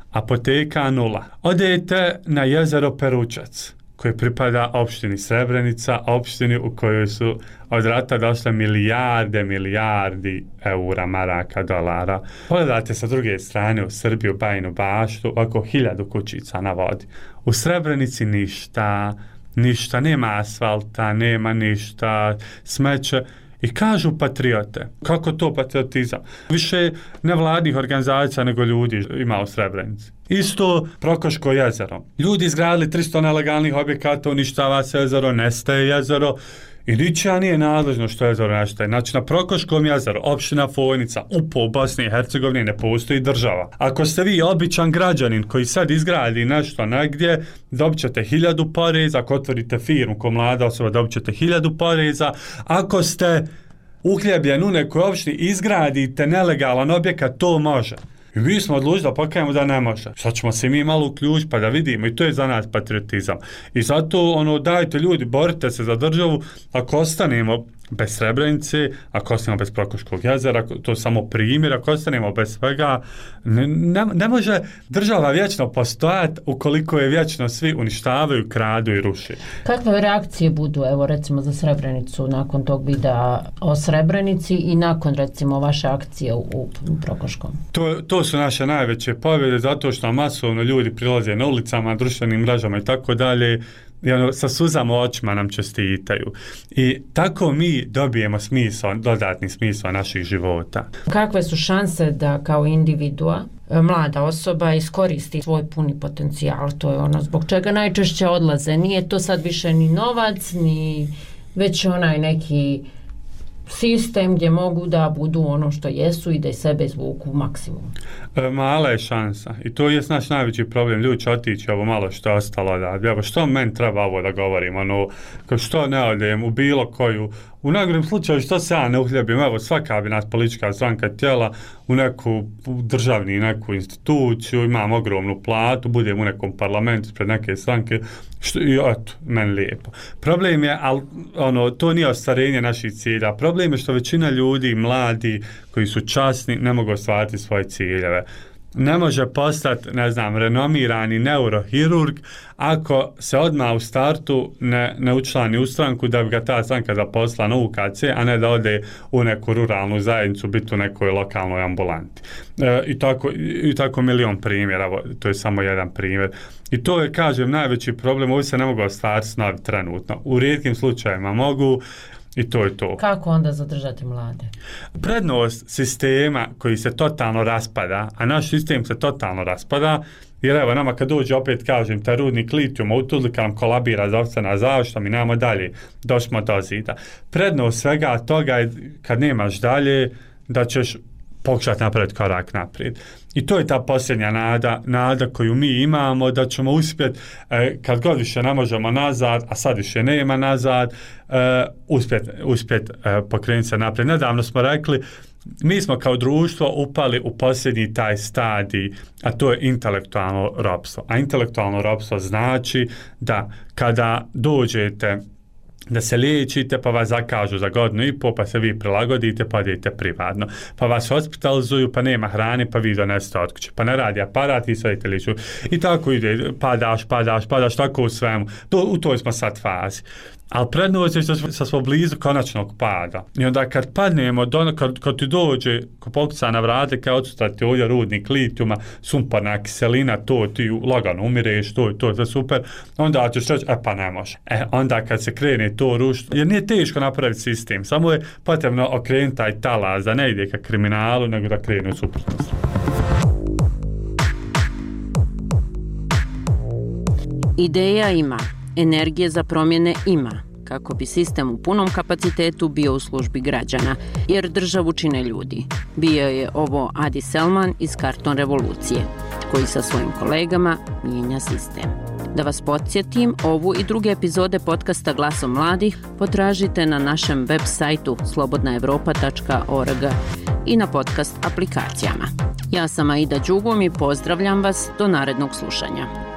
apoteka nula. Odete na jezero Peručac, koje pripada opštini Srebrenica, opštini u kojoj su od rata došle milijarde, milijardi eura, maraka, dolara. Pogledate sa druge strane u Srbiju, Bajinu Baštu, oko hiljadu kućica na vodi. U Srebrenici ništa, ništa, nema asfalta, nema ništa, smeće. I kažu patriote. Kako to patriotizam? Više nevladnih organizacija nego ljudi ima u Srebrenici. Isto Prokoško jezero. Ljudi izgradili tristo nelegalnih objekata, uništava se jezero, nestaje jezero i ničija nije nadležno što jezero nestaje. Znači na Prokoškom jezeru, opština Fojnica, upo u Bosni i Hercegovini ne postoji država. Ako ste vi običan građanin koji sad izgradi nešto negdje, dobit ćete hiljadu poreza. Ako otvorite firmu ko mlada osoba, dobit ćete hiljadu poreza. Ako ste uhljebljen u nekoj opštini, izgradite nelegalan objekat, to može. I mi smo odlučili da pokajemo da ne može. Sad ćemo se mi malo uključiti pa da vidimo i to je za nas patriotizam. I zato ono, dajte ljudi, borite se za državu. Ako ostanemo bez Srebrenice, ako ostanemo bez Prokoškog jezera, to je samo primjer, ako ostanemo bez svega, ne, ne, ne može država vječno postojati ukoliko je vječno svi uništavaju, kradu i ruši. Kakve reakcije budu, evo recimo za Srebrenicu, nakon tog videa o Srebrenici i nakon recimo vaše akcije u, u Prokoškom? To, to su naše najveće pobjede, zato što masovno ljudi prilaze na ulicama, društvenim mrežama i tako dalje, i ono, sa suzama očima nam čestitaju. I tako mi dobijemo smisao, dodatni smisao naših života. Kakve su šanse da kao individua, mlada osoba iskoristi svoj puni potencijal? To je ono zbog čega najčešće odlaze. Nije to sad više ni novac, ni već onaj neki sistem gdje mogu da budu ono što jesu i da i sebe izvuku maksimum. E, mala je šansa i to je naš najveći problem. Ljudi će otići ovo malo što je ostalo da, evo što meni treba ovo da govorim, ono, kao što ne odem u bilo koju, u najgorim slučaju što se ja ne uhljebim, evo svaka bi nas politička stranka tijela u neku državni neku instituciju, imam ogromnu platu, budem u nekom parlamentu pred neke stranke, što, i eto, meni lijepo. Problem je, ali ono, to nije ostvarenje naših cilja, problem je što većina ljudi, mladi, koji su časni, ne mogu ostvariti svoje ciljeve. Ne može postati, ne znam, renomirani neurohirurg ako se odmah u startu ne, ne učlani u stranku da bi ga ta stranka zaposlila na U K C, a ne da ode u neku ruralnu zajednicu, biti u nekoj lokalnoj ambulanti. E, i, tako, I tako milion primjera, to je samo jedan primjer. I to je, kažem, najveći problem, ovi se ne mogu ostvariti snovi trenutno. U rijetkim slučajevima mogu, i to je to. Kako onda zadržati mlade? Prednost sistema koji se totalno raspada, a naš sistem se totalno raspada, jer evo nama kad dođe opet kažem taj rudnik litijuma u Tuzli kad nam kolabira zdravstvena zaštita, mi nemamo dalje, došmo do zida. Prednost svega toga je kad nemaš dalje da ćeš pokušati napraviti korak naprijed. I to je ta posljednja nada, nada koju mi imamo da ćemo uspjeti, eh, kad god više ne možemo nazad, a sad više nema nazad, eh, uspjeti uspjet, eh, pokrenuti se naprijed. Nedavno smo rekli mi smo kao društvo upali u posljednji taj stadij, a to je intelektualno ropstvo. A intelektualno ropstvo znači da kada dođete da se liječite, pa vas zakažu za godinu i pol, pa se vi prilagodite, pa idete privatno. Pa vas hospitalizuju, pa nema hrane, pa vi donesete od kuće. Pa ne radi aparat i sve idete liječu. I tako ide, padaš, padaš, padaš, tako u svemu. To, u toj smo sad fazi. Ali prednost je što smo blizu konačnog pada. I onda kad padnemo, do, kad, kad ti dođe, ko pokuca na vrate, kao odstati ovdje rudnik litijuma, sumporna kiselina, to ti lagano umireš, to, to je sve super, onda ćeš reći, e pa ne može. E, onda kad se krene to rušiti, jer nije teško napraviti sistem, samo je potrebno okrenuti taj talas, da ne ide ka kriminalu, nego da krene u suprotnost. Ideja ima, energije za promjene ima, kako bi sistem u punom kapacitetu bio u službi građana, jer državu čine ljudi. Bio je ovo Adi Selman iz Karton revolucije, koji sa svojim kolegama mijenja sistem. Da vas podsjetim, ovu i druge epizode podcasta Glasom mladih potražite na našem web sajtu slobodna evropa tačka org i na podcast aplikacijama. Ja sam Aida Đugum i pozdravljam vas do narednog slušanja.